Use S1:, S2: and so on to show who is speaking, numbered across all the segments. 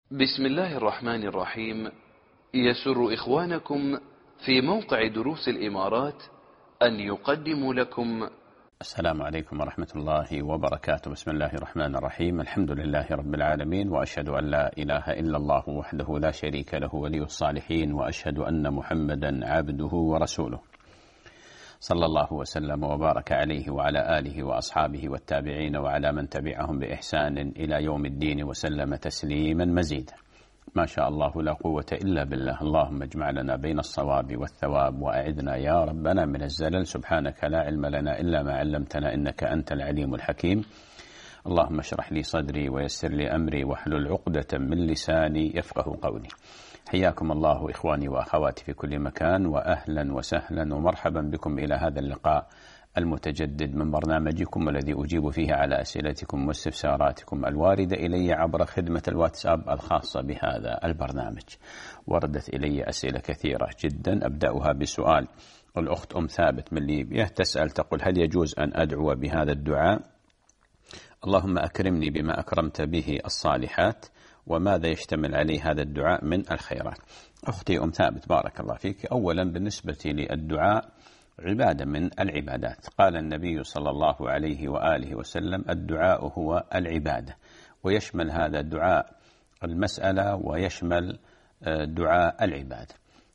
S1: بسم الله الرحمن الرحيم. يسر إخوانكم في موقع دروس الإمارات أن يقدموا لكم
S2: السلام عليكم ورحمة الله وبركاته. بسم الله الرحمن الرحيم. الحمد لله رب العالمين، وأشهد أن لا إله إلا الله وحده لا شريك له ولي الصالحين، وأشهد أن محمدا عبده ورسوله، صلى الله وسلم وبارك عليه وعلى آله وأصحابه والتابعين وعلى من تبعهم بإحسان إلى يوم الدين، وسلم تسليما مزيدا. ما شاء الله لا قوة إلا بالله. اللهم اجمع لنا بين الصواب والثواب، وأعذنا يا ربنا من الزلل. سبحانك لا علم لنا إلا ما علمتنا، إنك أنت العليم الحكيم. اللهم اشرح لي صدري ويسر لي أمري واحلل عقدة من لساني يفقه قولي. حياكم الله إخواني وأخواتي في كل مكان، وأهلا وسهلا ومرحبا بكم إلى هذا اللقاء المتجدد من برنامجكم، الذي أجيب فيه على أسئلتكم واستفساراتكم الواردة إلي عبر خدمة الواتساب الخاصة بهذا البرنامج. وردت إلي أسئلة كثيرة جدا، أبدأها بسؤال الأخت ثابت من ليبيا تسأل، تقول: هل يجوز أن أدعو بهذا الدعاء؟ اللهم أكرمني بما أكرمت به الصالحات، وماذا يشتمل عليه هذا الدعاء من الخيرات؟ أختي ثابت بارك الله فيك، أولا بالنسبة للدعاء عبادة من العبادات. قال النبي صلى الله عليه وآله وسلم: الدعاء هو العبادة، ويشمل هذا الدعاء المسألة ويشمل دعاء العبادة.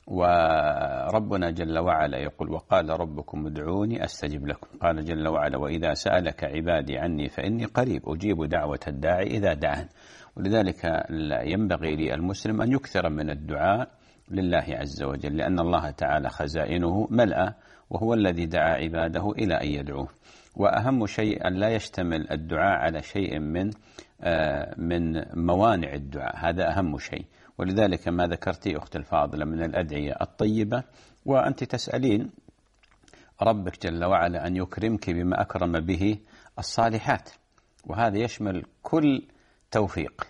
S2: وربنا جل وعلا يقول: وقال ربكم ادعوني أستجب لكم. قال جل وعلا: وإذا سألك عبادي عني فإني قريب أجيب دعوة الداعي إذا دعان. ولذلك ينبغي للمسلم أن يكثر من الدعاء لله عز وجل، لأن الله تعالى خزائنه ملأى، وهو الذي دعا عباده إلى أن يدعوه. وأهم شيء أن لا يشتمل الدعاء على شيء من موانع الدعاء، هذا أهم شيء. ولذلك ما ذكرتي أخت الفاضلة من الأدعية الطيبة، وأنت تسألين ربك جل وعلا أن يكرمك بما أكرم به الصالحات، وهذا يشمل كل توفيق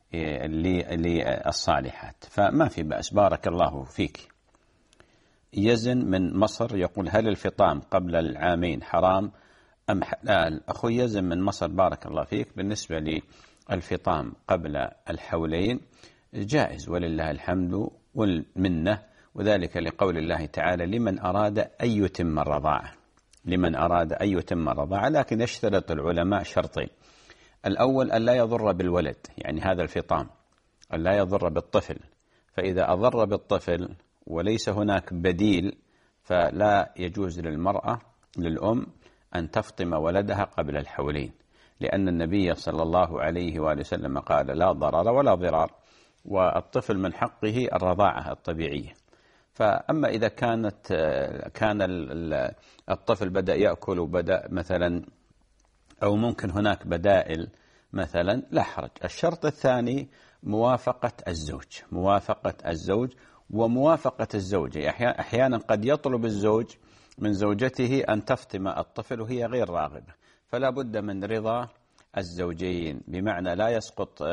S2: للصالحات، فما في بأس. بارك الله فيك. يزن من مصر يقول: هل الفطام قبل العامين حرام أم حلال؟ أخوي يزن من مصر بارك الله فيك، بالنسبة للفطام قبل الحولين جائز ولله الحمد والمنة، وذلك لقول الله تعالى: لمن أراد أن يتم الرضاعة. لمن أراد أن يتم الرضاعة، لكن يشترط العلماء شرطين: الأول أن لا يضر بالولد، يعني هذا الفطام أن لا يضر بالطفل، فإذا أضر بالطفل وليس هناك بديل فلا يجوز للمرأة للأم أن تفطم ولدها قبل الحولين، لأن النبي صلى الله عليه وآله وسلم قال: لا ضرر ولا ضرار، والطفل من حقه الرضاعة الطبيعية. فأما إذا كان الطفل بدأ يأكل وبدأ مثلا، أو ممكن هناك بدائل مثلا، لا حرج. الشرط الثاني موافقة الزوج، موافقة الزوج وموافقة الزوجة. أحيانا قد يطلب الزوج من زوجته أن تفطم الطفل وهي غير راغبة، فلا بد من رضا الزوجين، بمعنى لا يسقط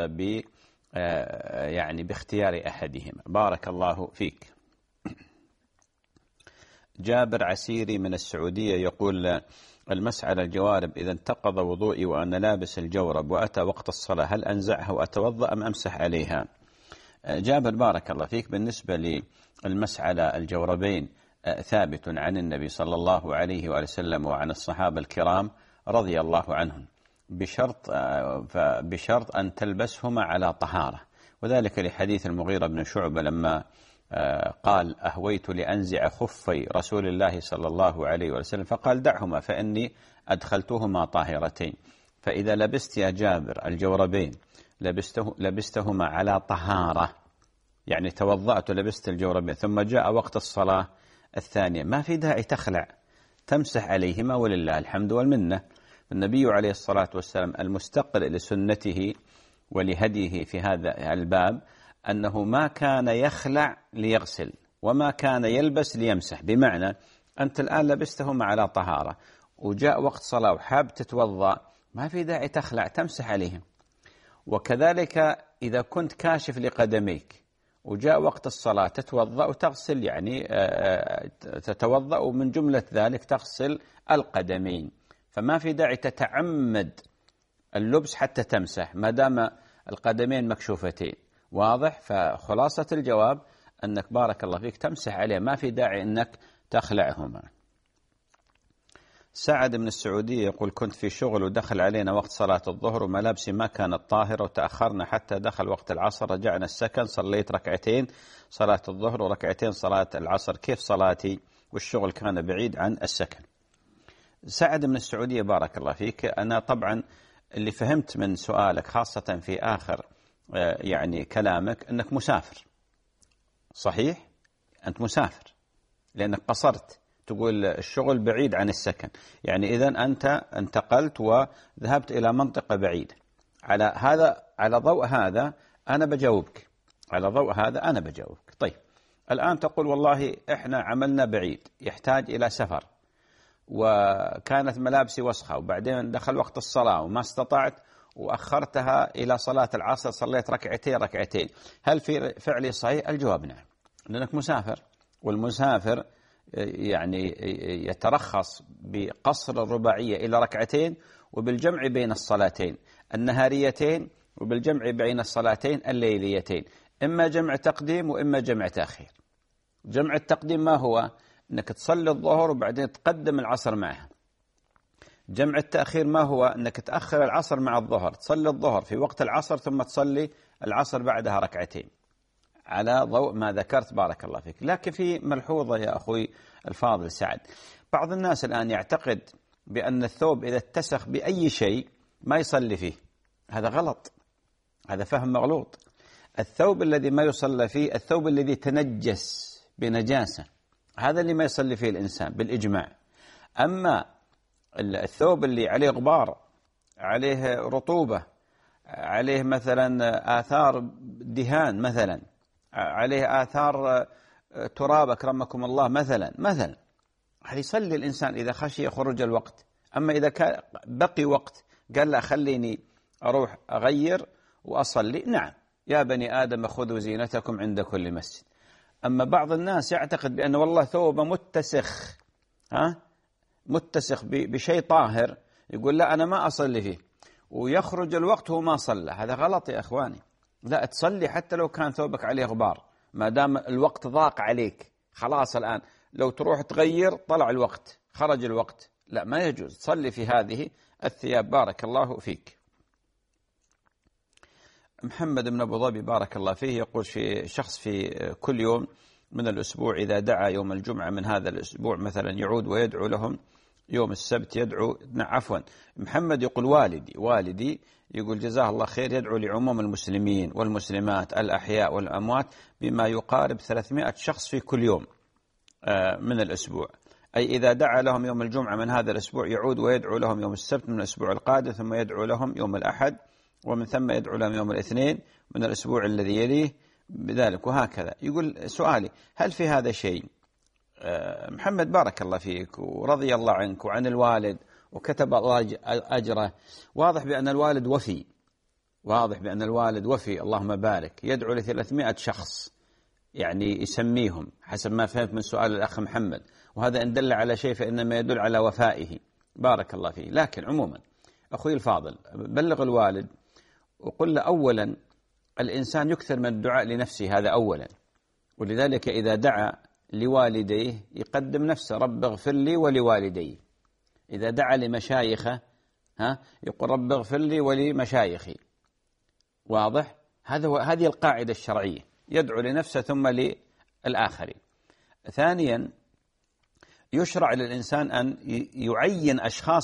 S2: يعني باختيار أحدهما. بارك الله فيك. جابر عسيري من السعودية يقول: المسح على الجوارب إذا انتقض وضوئي وأنا لابس الجورب وأتى وقت الصلاة، هل أنزعها وأتوضأ أم أمسح عليها؟ جابر بارك الله فيك، بالنسبة للمسح على الجوربين ثابت عن النبي صلى الله عليه وآله وسلم وعن الصحابة الكرام رضي الله عنهم، بشرط أن تلبسهما على طهارة، وذلك لحديث المغيرة بن شعبة لما قال: أهويت لأنزع خفي رسول الله صلى الله عليه وسلم، فقال: دعهما فإني أدخلتهما طاهرتين. فإذا لبست يا جابر الجوربين لبستهما على طهارة، يعني توضأت ولبست الجوربين، ثم جاء وقت الصلاة الثانية، ما في داعي تخلع، تمسح عليهما ولله الحمد والمنة. النبي عليه الصلاة والسلام المستقر لسنته ولهديه في هذا الباب أنه ما كان يخلع ليغسل وما كان يلبس ليمسح، بمعنى أنت الآن لبستهما على طهارة وجاء وقت صلاة وحاب تتوضأ، ما في داعي تخلع، تمسح عليهم. وكذلك إذا كنت كاشف لقدميك وجاء وقت الصلاة تتوضأ وتغسل، يعني تتوضأ ومن جملة ذلك تغسل القدمين، فما في داعي تتعمد اللبس حتى تمسح ما دام القدمين مكشوفتين. واضح؟ فخلاصة الجواب أنك بارك الله فيك تمسح عليه، ما في داعي أنك تخلعهما. سعد من السعودية يقول: كنت في شغل ودخل علينا وقت صلاة الظهر وملابسي ما كانت طاهرة وتأخرنا حتى دخل وقت العصر، رجعنا السكن، صليت ركعتين صلاة الظهر وركعتين صلاة العصر، كيف صلاتي والشغل كان بعيد عن السكن؟ سعد من السعودية بارك الله فيك، أنا طبعا اللي فهمت من سؤالك خاصة في آخر يعني كلامك أنك مسافر. صحيح؟ أنت مسافر لأنك قصرت، تقول الشغل بعيد عن السكن، يعني إذن أنت انتقلت وذهبت إلى منطقة بعيدة. على ضوء هذا أنا بجاوبك، على ضوء هذا أنا بجاوبك. طيب الآن تقول والله إحنا عملنا بعيد يحتاج إلى سفر، وكانت ملابسي وسخة، وبعدين دخل وقت الصلاة وما استطعت وأخرتها إلى صلاة العصر، صليت ركعتين، هل في فعلي صحيح؟ الجواب نعم، لأنك مسافر، والمسافر يعني يترخص بقصر الرباعية إلى ركعتين وبالجمع بين الصلاتين النهاريتين وبالجمع بين الصلاتين الليليتين، إما جمع تقديم وإما جمع تأخير. جمع التقديم ما هو؟ أنك تصلي الظهر وبعدين تقدم العصر معها. جمع التأخير ما هو؟ أنك تأخر العصر مع الظهر، تصلي الظهر في وقت العصر ثم تصلي العصر بعدها ركعتين، على ضوء ما ذكرت بارك الله فيك. لكن في ملحوظة يا أخوي الفاضل سعد، بعض الناس الآن يعتقد بأن الثوب إذا اتسخ بأي شيء ما يصلي فيه. هذا غلط، هذا فهم مغلوط. الثوب الذي ما يصلى فيه الثوب الذي تنجس بنجاسة، هذا اللي ما يصلي فيه الإنسان بالإجماع. أما الثوب اللي عليه غبار، عليه رطوبة، عليه مثلا آثار دهان، مثلا عليه آثار تراب أكرمكم الله مثلا، هل يصلي الإنسان إذا خشي خروج الوقت. أما إذا كان بقي وقت قال لا خليني أروح أغير وأصلي، نعم، يا بني آدم خذوا زينتكم عند كل مسجد. أما بعض الناس يعتقد بأن والله ثوبه متسخ بشيء طاهر، يقول لا أنا ما أصلي فيه، ويخرج الوقت هو ما صلى. هذا غلط يا أخواني، لا تصلي حتى لو كان ثوبك عليه غبار، ما دام الوقت ضاق عليك. خلاص الآن لو تروح تغير طلع الوقت، خرج الوقت، لا ما يجوز، تصلي في هذه الثياب بارك الله فيك. محمد بن أبو ظبي بارك الله فيه يقول: في شخص في كل يوم من الأسبوع إذا دعا يوم الجمعة من هذا الأسبوع مثلا يعود ويدعو لهم يوم السبت، يدعو عفوا محمد يقول والدي يقول جزاه الله خير يدعو لعموم المسلمين والمسلمات الأحياء والأموات بما يقارب 300 شخص في كل يوم من الأسبوع، أي إذا دعا لهم يوم الجمعة من هذا الأسبوع يعود ويدعو لهم يوم السبت من الأسبوع القادم، ثم يدعو لهم يوم الأحد، ومن ثم يدعو لهم يوم الاثنين من الأسبوع الذي يليه بذلك، وهكذا. يقول سؤالي: هل في هذا شيء؟ محمد بارك الله فيك ورضي الله عنك وعن الوالد وكتب الله أجره. واضح بأن الوالد وفي اللهم بارك، يدعو ل300 شخص، يعني يسميهم حسب ما فهمت من سؤال الأخ محمد، وهذا إن دل على شيء فإنما يدل على وفائه بارك الله فيه. لكن عموما أخوي الفاضل بلغ الوالد وقل له أولا الإنسان يكثر من الدعاء لنفسه، هذا أولا، ولذلك إذا دعا لوالديه يقدم نفسه، رب اغفر لي ولوالدي. إذا دعا لمشايخه يقول رب اغفر لي ولمشايخي. واضح؟ هذه القاعدة الشرعية، يدعو لنفسه ثم للآخرين. ثانيا يشرع للإنسان أن يعين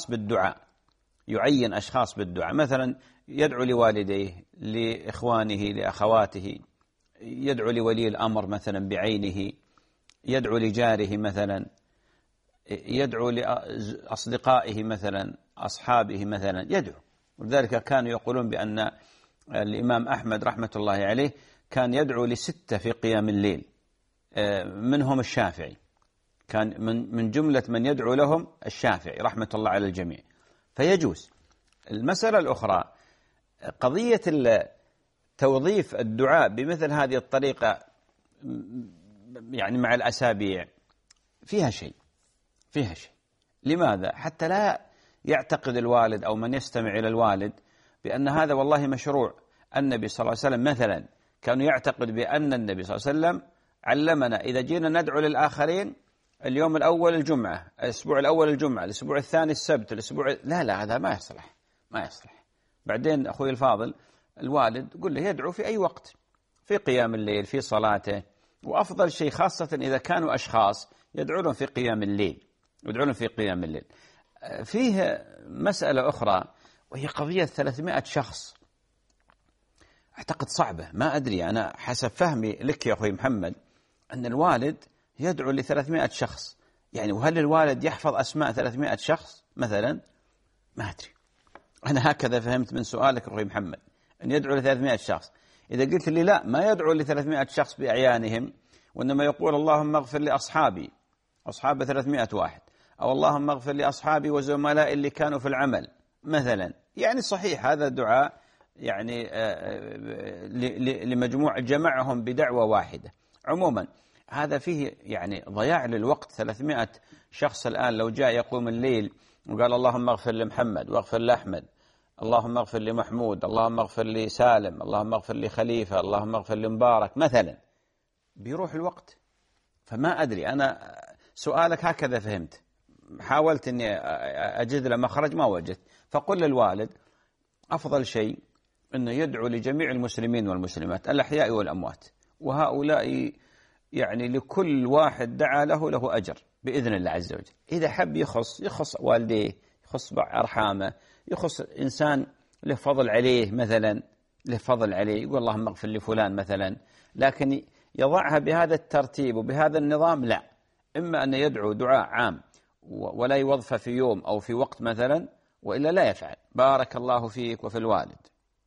S2: أشخاص بالدعاء، مثلا يدعو لوالديه، لإخوانه، لأخواته، يدعو لولي الأمر مثلا بعينه، يدعو لجاره مثلا، يدعو لأصدقائه مثلا، أصحابه مثلا، يدعو. ولذلك كانوا يقولون بأن الإمام أحمد رحمة الله عليه كان يدعو ل6 في قيام الليل، منهم الشافعي، كان من جملة من يدعو لهم الشافعي رحمة الله على الجميع، فيجوز. المسألة الأخرى قضية توظيف الدعاء بمثل هذه الطريقة، يعني مع الأسابيع، فيها شيء. لماذا؟ حتى لا يعتقد الوالد أو من يستمع إلى الوالد بأن هذا والله مشروع. النبي صلى الله عليه وسلم مثلا كانوا يعتقد بأن النبي صلى الله عليه وسلم علمنا إذا جينا ندعو للآخرين اليوم الأول الجمعة، الأسبوع الأول الجمعة، الأسبوع الثاني السبت، الأسبوع لا هذا ما يصلح، ما يصلح. بعدين أخوي الفاضل الوالد قل له يدعو في أي وقت، في قيام الليل، في صلاته، وأفضل شيء خاصة إذا كانوا أشخاص يدعون في قيام الليل، يدعون في قيام الليل. فيه مسألة أخرى وهي قضية 300 شخص، أعتقد صعبة، ما أدري أنا حسب فهمي لك يا أخوي محمد أن الوالد يدعو ل300 شخص، يعني وهل الوالد يحفظ أسماء 300 شخص مثلا؟ ما أدري، أنا هكذا فهمت من سؤالك أخوي محمد أن يدعو ل300 شخص. إذا قلت لي لا ما يدعو ل300 شخص بأعيانهم، وإنما يقول اللهم اغفر لأصحابي، أصحاب 300 واحد، أو اللهم اغفر لأصحابي وزملائي اللي كانوا في العمل مثلا، يعني صحيح هذا دعاء يعني لمجموع جمعهم بدعوة واحدة. عموما هذا فيه يعني ضياع للوقت. 300 شخص الآن لو جاء يقوم الليل وقال اللهم اغفر لمحمد واغفر لأحمد، اللهم اغفر لمحمود، اللهم اغفر لسالم، اللهم اغفر لخليفة، اللهم اغفر لمبارك مثلا، بيروح الوقت. فما أدري، أنا سؤالك هكذا فهمت، حاولت أني أجد له مخرج ما وجدت. فقل للوالد أفضل شيء أنه يدعو لجميع المسلمين والمسلمات الأحياء والأموات، وهؤلاء يعني لكل واحد دعا له أجر بإذن الله عز وجل. إذا حب يخص والديه، يخص أرحامه، يخص إنسان له فضل عليه مثلا، له فضل عليه، يقول اللهم اغفر لفلان مثلا، لكن يضعها بهذا الترتيب وبهذا النظام لا. إما أن يدعو دعاء عام ولا يوظف في يوم أو في وقت مثلا، وإلا لا يفعل. بارك الله فيك وفي الوالد.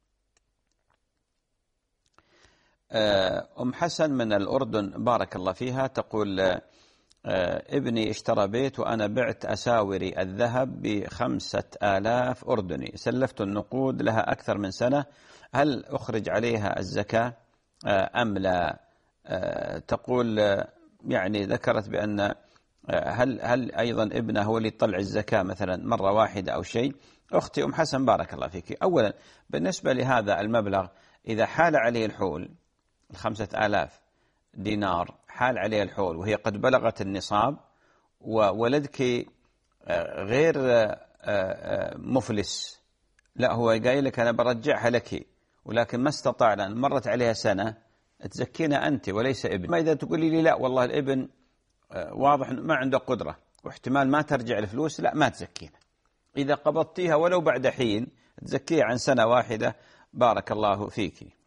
S2: أم حسن من الأردن بارك الله فيها تقول ابني اشترى بيت وأنا بعت أساوري الذهب ب5,000 أردني، سلفت النقود لها أكثر من سنة، هل أخرج عليها الزكاة أم لا؟ تقول يعني ذكرت بأن هل أيضا ابنه هو اللي يطلع الزكاة مثلا مرة واحدة أو شيء؟ أختي أم حسن بارك الله فيك، أولا بالنسبة لهذا المبلغ إذا حال عليه الحول 5,000 دينار، حال عليه الحول وهي قد بلغت النصاب وولدك غير مفلس، لا هو قايل لك أنا برجعها لك ولكن ما استطعنا أن مرت عليها سنة، تزكينا أنت وليس ابن. ما إذا تقولي لي لا والله الابن واضح ما عنده قدرة واحتمال ما ترجع الفلوس، لا ما تزكينا. إذا قبضتيها ولو بعد حين تزكيها عن سنة واحدة. بارك الله فيك.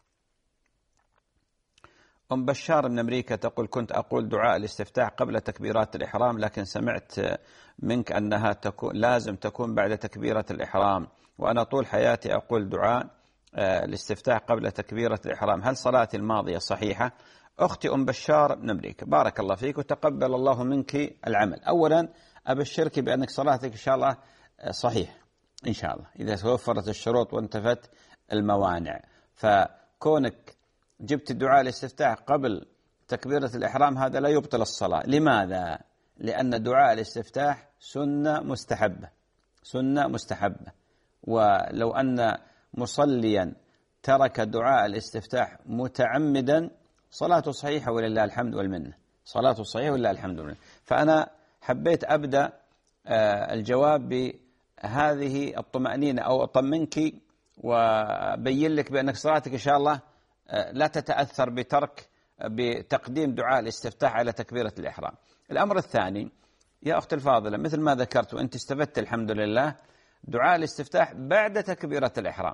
S2: أم بشار من أمريكا تقول كنت أقول دعاء الاستفتاح قبل تكبيرات الإحرام، لكن سمعت منك أنها لازم تكون بعد تكبيرة الإحرام، وأنا طول حياتي أقول دعاء الاستفتاح قبل تكبيرة الإحرام، هل صلاتي الماضية صحيحة؟ أختي أم بشار من أمريكا بارك الله فيك وتقبل الله منك العمل. أولا أبشرك بأنك صلاتك إن شاء الله صحيح إن شاء الله إذا توفرت الشروط وانتفت الموانع. فكونك جبت دعاء الاستفتاح قبل تكبيرة الإحرام هذا لا يبطل الصلاة. لماذا؟ لأن دعاء الاستفتاح سنة مستحبة، سنة مستحبة، ولو أن مصليا ترك دعاء الاستفتاح متعمدا صلاته صحيحة ولله الحمد والمنة، صلاته صحيحة ولله الحمد والمنة. فأنا حبيت أبدأ الجواب بهذه الطمأنينة أو أطمنك وبين لك بأنك صلاتك إن شاء الله لا تتأثر بتقديم دعاء الاستفتاح على تكبيرة الإحرام. الأمر الثاني يا أخت الفاضلة مثل ما ذكرت وأنت استفدت الحمد لله، دعاء الاستفتاح بعد تكبيرة الإحرام.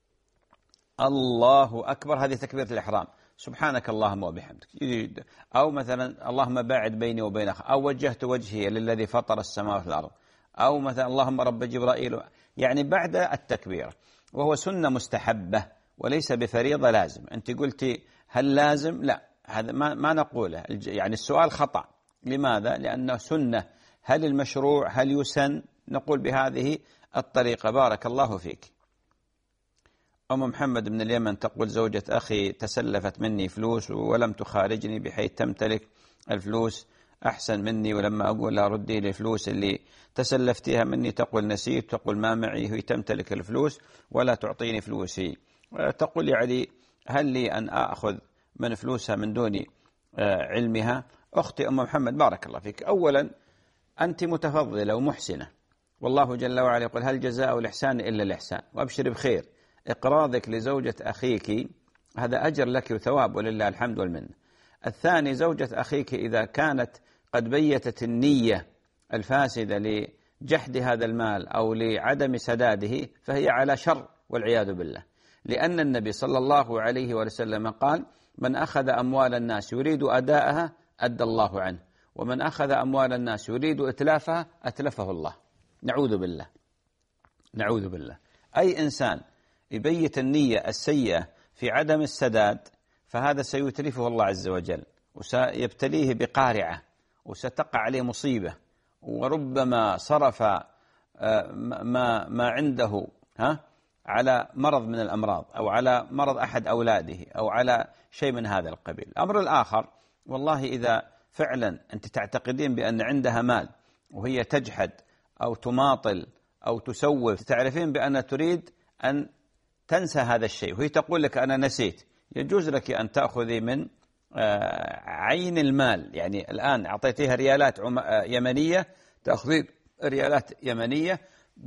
S2: الله أكبر هذه تكبيرة الإحرام، سبحانك اللهم وبحمدك، أو مثلا اللهم باعد بيني وبين أو وجهت وجهي للذي فطر السماوات والأرض، أو مثلا اللهم رب جبرائيل، يعني بعد التكبير، وهو سنة مستحبة وليس بفريضة لازم. أنت قلتي هل لازم؟ لا، هذا ما نقوله، يعني السؤال خطأ. لماذا؟ لأنه سنة. هل المشروع؟ هل يسن؟ نقول بهذه الطريقة. بارك الله فيك. أم محمد من اليمن تقول زوجة أخي تسلفت مني فلوس ولم تخارجني بحيث تمتلك الفلوس أحسن مني، ولما أقول لها ردي لي الفلوس اللي تسلفتها مني تقول نسيت، تقول ما معي، هي تمتلك الفلوس ولا تعطيني فلوسي. تقول يعني هل لي أن أخذ من فلوسها من دون علمها؟ أختي أم محمد بارك الله فيك، أولا أنت متفضلة ومحسنة، والله جل وعلا يقول هل جزاء الإحسان إلا الإحسان، وأبشر بخير. إقراضك لزوجة أخيك هذا أجر لك وثواب ولله الحمد والمنة. الثاني، زوجة أخيك إذا كانت قد بيتت النية الفاسدة لجحد هذا المال أو لعدم سداده فهي على شر والعياذ بالله، لأن النبي صلى الله عليه وسلم قال من أخذ أموال الناس يريد أداءها أدى الله عنه، ومن أخذ أموال الناس يريد إتلافها أتلفه الله. نعوذ بالله، نعوذ بالله. أي إنسان يبيت النية السيئة في عدم السداد فهذا سيتلفه الله عز وجل، وسيبتليه بقارعة، وستقع عليه مصيبة، وربما صرف ما عنده على مرض من الأمراض، أو على مرض أحد أولاده، أو على شيء من هذا القبيل. الأمر الآخر، والله إذا فعلا أنت تعتقدين بأن عندها مال وهي تجحد أو تماطل أو تسوف، تعرفين بأن تريد أن تنسى هذا الشيء وهي تقول لك أنا نسيت، يجوز لك أن تأخذي من عين المال. يعني الآن أعطيتها ريالات يمنية، تأخذين ريالات يمنية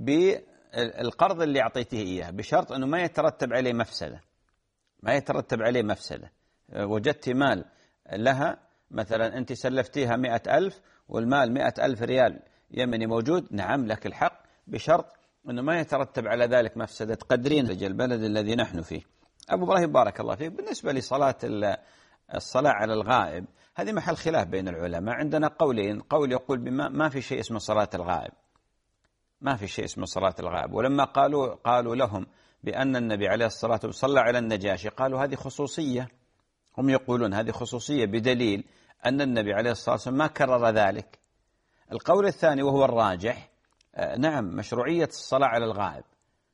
S2: بالقرض اللي أعطيته إياه، بشرط أنه ما يترتب عليه مفسدة، ما يترتب عليه مفسدة. وجدت مال لها مثلا أنت سلفتيها 100,000 والمال 100,000 ريال يمني موجود، نعم لك الحق، بشرط أنه ما يترتب على ذلك مفسدة. قدرين البلد الذي نحن فيه. أبو إبراهيم بارك الله فيك، بالنسبة لصلاة الصلاة على الغائب هذه محل خلاف بين العلماء. عندنا قولين، قول يقول ما في شيء اسمه صلاة الغائب، ما في شيء اسمه صلاة الغائب. ولما قالوا لهم بأن النبي عليه الصلاة والسلام صلى على النجاشي قالوا هذه خصوصية، هم يقولون هذه خصوصية بدليل أن النبي عليه الصلاة والسلام ما كرر ذلك. القول الثاني وهو الراجح، نعم مشروعية الصلاة على الغائب،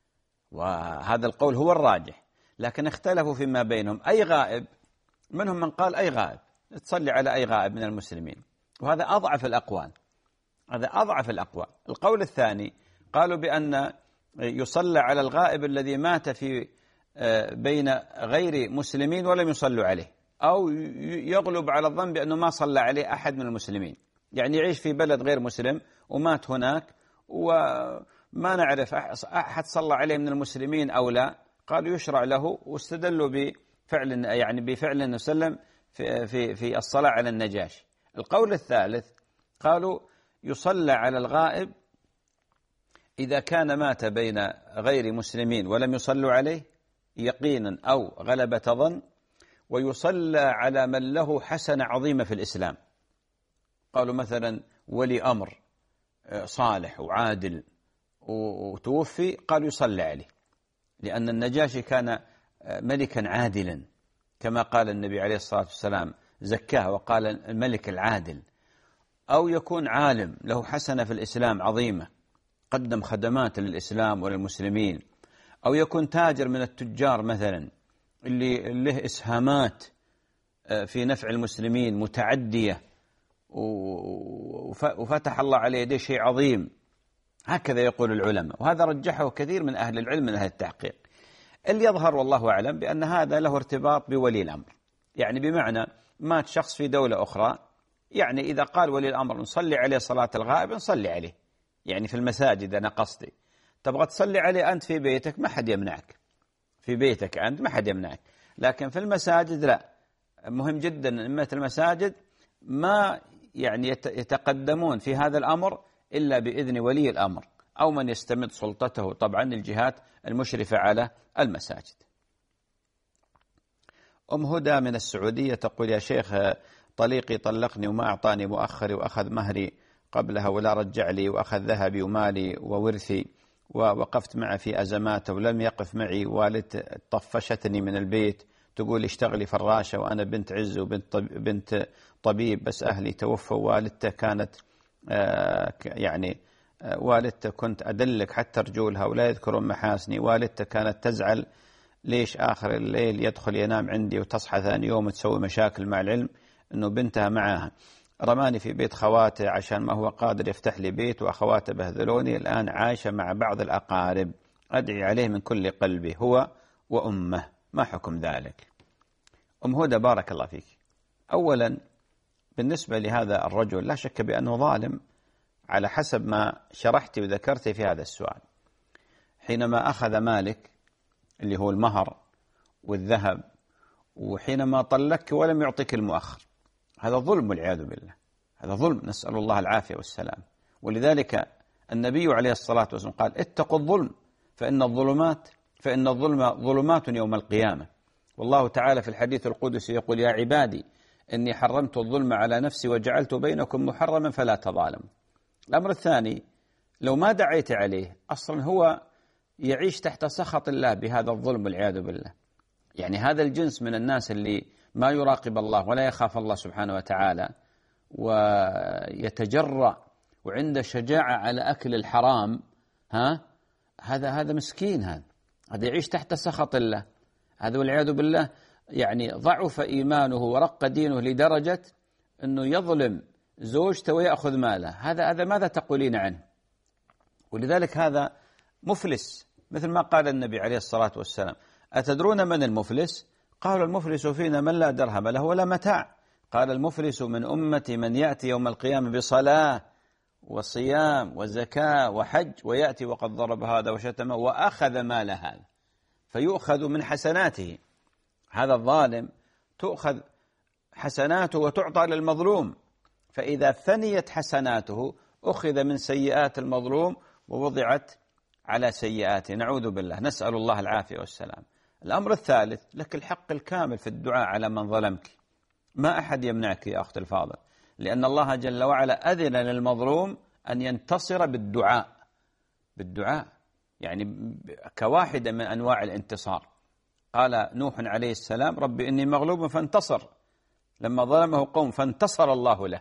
S2: وهذا القول هو الراجح، لكن اختلفوا فيما بينهم أي غائب. منهم من قال أي غائب، تصلي على أي غائب من المسلمين، وهذا أضعف الأقوال، هذا أضعف الأقوال. القول الثاني قالوا بأن يصلى على الغائب الذي مات في بين غير مسلمين ولم يصلوا عليه، أو يغلب على الظن بأنه ما صلى عليه أحد من المسلمين، يعني يعيش في بلد غير مسلم ومات هناك وما نعرف أحد صلى عليه من المسلمين أو لا، قالوا يشرع له، واستدلوا بفعل يعني بفعل النبي صلى الله عليه وسلم في الصلاة على النجاشي. القول الثالث قالوا يصلى على الغائب إذا كان مات بين غير مسلمين ولم يصلوا عليه يقينا أو غلبة ظن، ويصلى على من له حسنة عظيمة في الإسلام. قالوا مثلا ولي أمر صالح وعادل وتوفي، قالوا يصلى عليه، لأن النجاشي كان ملكا عادلا كما قال النبي عليه الصلاة والسلام زكاه وقال الملك العادل. أو يكون عالم له حسنة في الإسلام عظيمة، قدم خدمات للإسلام وللمسلمين. أو يكون تاجر من التجار مثلا اللي له إسهامات في نفع المسلمين متعدية، وفتح الله عليه يديه شيء عظيم، هكذا يقول العلماء، وهذا رجحه كثير من أهل العلم من أهل التحقيق. اللي يظهر والله أعلم بأن هذا له ارتباط بولي الأمر، يعني بمعنى مات شخص في دولة أخرى، يعني إذا قال ولي الأمر نصلي عليه صلاة الغائب نصلي عليه، يعني في المساجد أنا قصدي. تبغى تصلي عليه أنت في بيتك ما حد يمنعك، في بيتك أنت ما حد يمنعك، لكن في المساجد لا. مهم جدا أئمة المساجد ما يعني يتقدمون في هذا الأمر إلا بإذن ولي الأمر أو من يستمد سلطته، طبعا الجهات المشرفة على المساجد. أم هدى من السعودية تقول يا شيخ طليقي طلقني وما أعطاني مؤخري وأخذ مهري قبلها ولا رجع لي، وأخذ ذهبي ومالي وورثي، ووقفت معه في أزماته ولم يقف معي. والد طفشتني من البيت، تقول اشتغلي فراشة وأنا بنت عز وبنت طبيب، بس أهلي توفوا. والدته كانت يعني والدته كنت أدلك حتى رجولها ولا يذكرون محاسني. والدته كانت تزعل ليش آخر الليل يدخل ينام عندي وتصحى ثاني يوم تسوي مشاكل، مع العلم أنه بنتها معاها. رماني في بيت خواته عشان ما هو قادر يفتح لي بيت، وأخواته بهذلوني. الآن عايشة مع بعض الأقارب، أدعي عليه من كل قلبي هو وأمه، ما حكم ذلك؟ أم هدى بارك الله فيك، أولا بالنسبة لهذا الرجل لا شك بأنه ظالم على حسب ما شرحت وذكرت في هذا السؤال. حينما أخذ مالك اللي هو المهر والذهب، وحينما طلقك ولم يعطيك المؤخر، هذا ظلم والعياذ بالله، هذا ظلم، نسأل الله العافية والسلام. ولذلك النبي عليه الصلاة والسلام قال اتقوا الظلم فإن الظلم ظلمات يوم القيامة. والله تعالى في الحديث القدسي يقول يا عبادي إني حرمت الظلم على نفسي وجعلت بينكم محرما فلا تظالموا. الأمر الثاني، لو ما دعيت عليه أصلا هو يعيش تحت سخط الله بهذا الظلم والعياذ بالله. يعني هذا الجنس من الناس اللي ما يراقب الله ولا يخاف الله سبحانه وتعالى ويتجرأ وعنده شجاعة على أكل الحرام، هذا مسكين، هذا يعيش تحت سخط الله، هذا والعياذ بالله يعني ضعف إيمانه ورق دينه لدرجة أنه يظلم زوجته ويأخذ ماله. هذا ماذا تقولين عنه؟ ولذلك هذا مفلس، مثل ما قال النبي عليه الصلاة والسلام أتدرون من المفلس؟ قالوا المفلس فينا من لا درهم له ولا متاع. قال المفلس من أمتي من يأتي يوم القيامة بصلاة وصيام وزكاة وحج ويأتي وقد ضرب هذا وشتمه وأخذ مال هذا فيؤخذ من حسناته. هذا الظالم تؤخذ حسناته وتعطى للمظلوم، فإذا فنيت حسناته أخذ من سيئات المظلوم ووضعت على سيئاته، نعوذ بالله، نسأل الله العافية والسلام. الأمر الثالث، لك الحق الكامل في الدعاء على من ظلمك، ما أحد يمنعك يا أخت الفاضل، لأن الله جل وعلا أذن للمظلوم أن ينتصر بالدعاء يعني كواحدة من أنواع الانتصار. قال نوح عليه السلام رب إني مغلوب فانتصر، لما ظلمه قوم فانتصر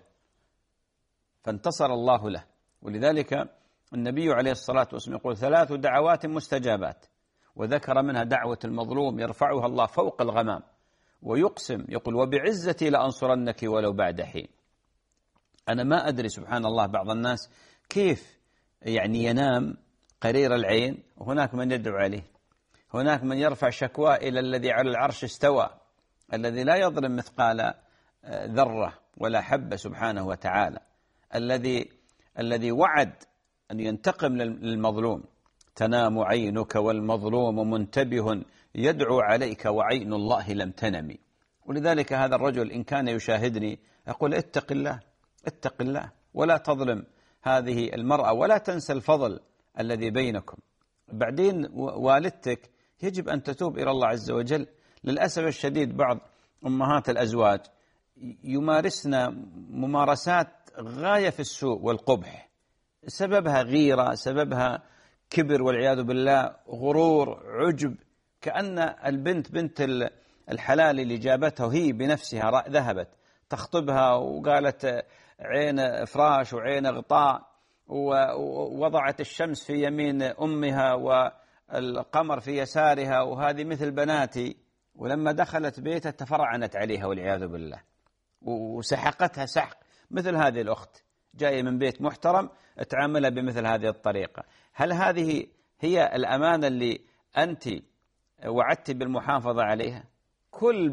S2: الله له. ولذلك النبي عليه الصلاة والسلام يقول 3 دعوات مستجابات، وذكر منها دعوة المظلوم يرفعها الله فوق الغمام، ويقسم يقول وبعزتي لأنصرنك ولو بعد حين. أنا ما أدري سبحان الله بعض الناس كيف يعني ينام قرير العين وهناك من يدعو عليه، هناك من يرفع شكوى إلى الذي على العرش استوى، الذي لا يظلم مثقال ذرة ولا حبة سبحانه وتعالى، الذي وعد أن ينتقم للمظلوم. تنام عينك والمظلوم منتبه يدعو عليك وعين الله لم تنم. ولذلك هذا الرجل إن كان يشاهدني أقول اتق الله ولا تظلم هذه المرأة ولا تنسى الفضل الذي بينكم. بعدين والدتك يجب أن تتوب إلى الله عز وجل. للأسف الشديد بعض أمهات الأزواج يمارسن ممارسات غاية في السوء والقبح، سببها غيرة، سببها كبر والعياذ بالله، غرور، عجب، كأن البنت بنت الحلال اللي جابتها هي بنفسها ذهبت تخطبها وقالت عين فراش وعين غطاء، ووضعت الشمس في يمين أمها والقمر في يسارها، وهذه مثل بناتي، ولما دخلت بيتها تفرعنت عليها والعياذ بالله وسحقتها سحق. مثل هذه الأخت جاية من بيت محترم تعاملها بمثل هذه الطريقة. هل هذه هي الأمانة اللي أنت وعدت بالمحافظة عليها؟ كل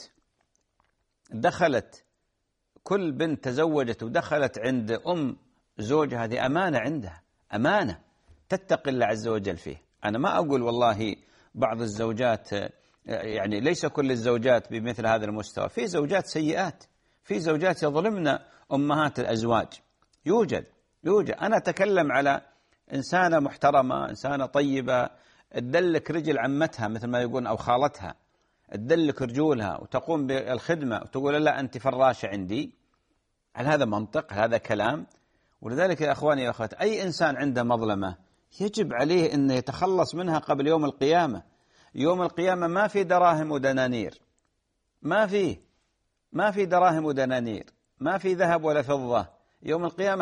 S2: بنت تزوجت ودخلت عند أم زوجها هذه أمانة عندها، أمانة تتقي الله عز وجل فيه. أنا ما أقول والله بعض الزوجات، يعني ليس كل الزوجات بمثل هذا المستوى، في زوجات سيئات، في زوجات يظلمن أمهات الأزواج، يوجد. أنا أتكلم على إنسانة محترمة، إنسانة طيبة، تدلك رجل عمتها مثل ما يقولون أو خالتها، تدلك رجولها وتقوم بالخدمة وتقول لا أنت فراشة عندي. هل هذا منطق؟ هل هذا كلام؟ ولذلك يا أخواني يا أخوات، أي إنسان عنده مظلمة يجب عليه أن يتخلص منها قبل يوم القيامة. يوم القيامة ما في دراهم ودنانير، ما في دراهم ودنانير، ما في ذهب ولا فضة. يوم القيامة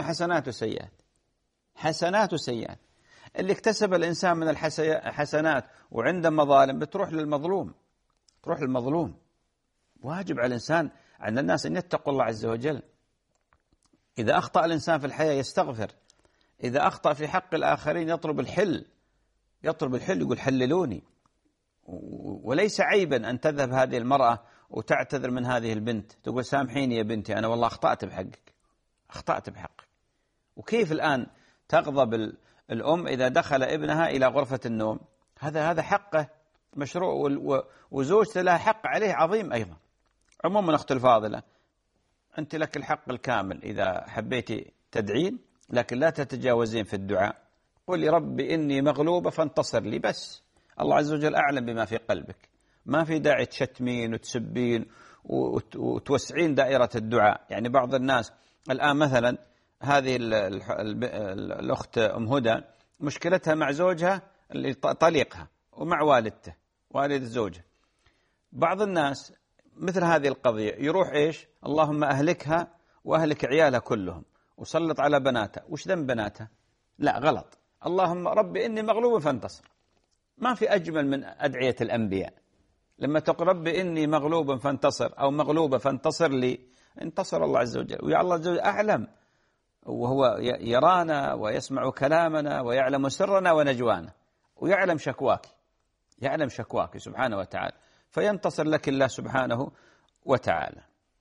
S2: حسنات وسيئات. اللي اكتسب الإنسان من الحسنات وعنده مظالم بتروح للمظلوم. واجب على الإنسان، على الناس أن يتقوا الله عز وجل. إذا أخطأ الإنسان في الحياة يستغفر، إذا أخطأ في حق الآخرين يطلب الحل يقول حللوني. وليس عيبا أن تذهب هذه المرأة وتعتذر من هذه البنت، تقول سامحيني يا بنتي أنا والله أخطأت بحقك، أخطأت بحقك. وكيف الآن تغضب الأم إذا دخل ابنها إلى غرفة النوم؟ هذا حقه مشروع، وزوجته لها حق عليه عظيم أيضا. عموما أخت الفاضلة، أنت لك الحق الكامل إذا حبيتي تدعين، لكن لا تتجاوزين في الدعاء. قولي ربي إني مغلوبة فانتصر لي بس. الله عز وجل أعلم بما في قلبك، ما في داعي تشتمين وتسبين وتوسعين دائرة الدعاء. يعني بعض الناس الآن مثلا هذه الأخت أم هدى مشكلتها مع زوجها اللي طليقها ومع والدته، والد زوجها. بعض الناس مثل هذه القضية يروح إيش؟ اللهم أهلكها وأهلك عيالها كلهم وسلط على بناتها. وش ذنب بناتها؟ لا، غلط. اللهم ربي إني مغلوب فانتصر. ما في أجمل من أدعية الأنبياء. لما تقول ربي إني مغلوب فانتصر أو مغلوبة فانتصر لي، انتصر الله عز وجل. ويا الله عز وجل أعلم، وهو يرانا ويسمع كلامنا ويعلم سرنا ونجوانا ويعلم شكواك، يعلم شكواك سبحانه وتعالى، فينتصر لك الله سبحانه وتعالى.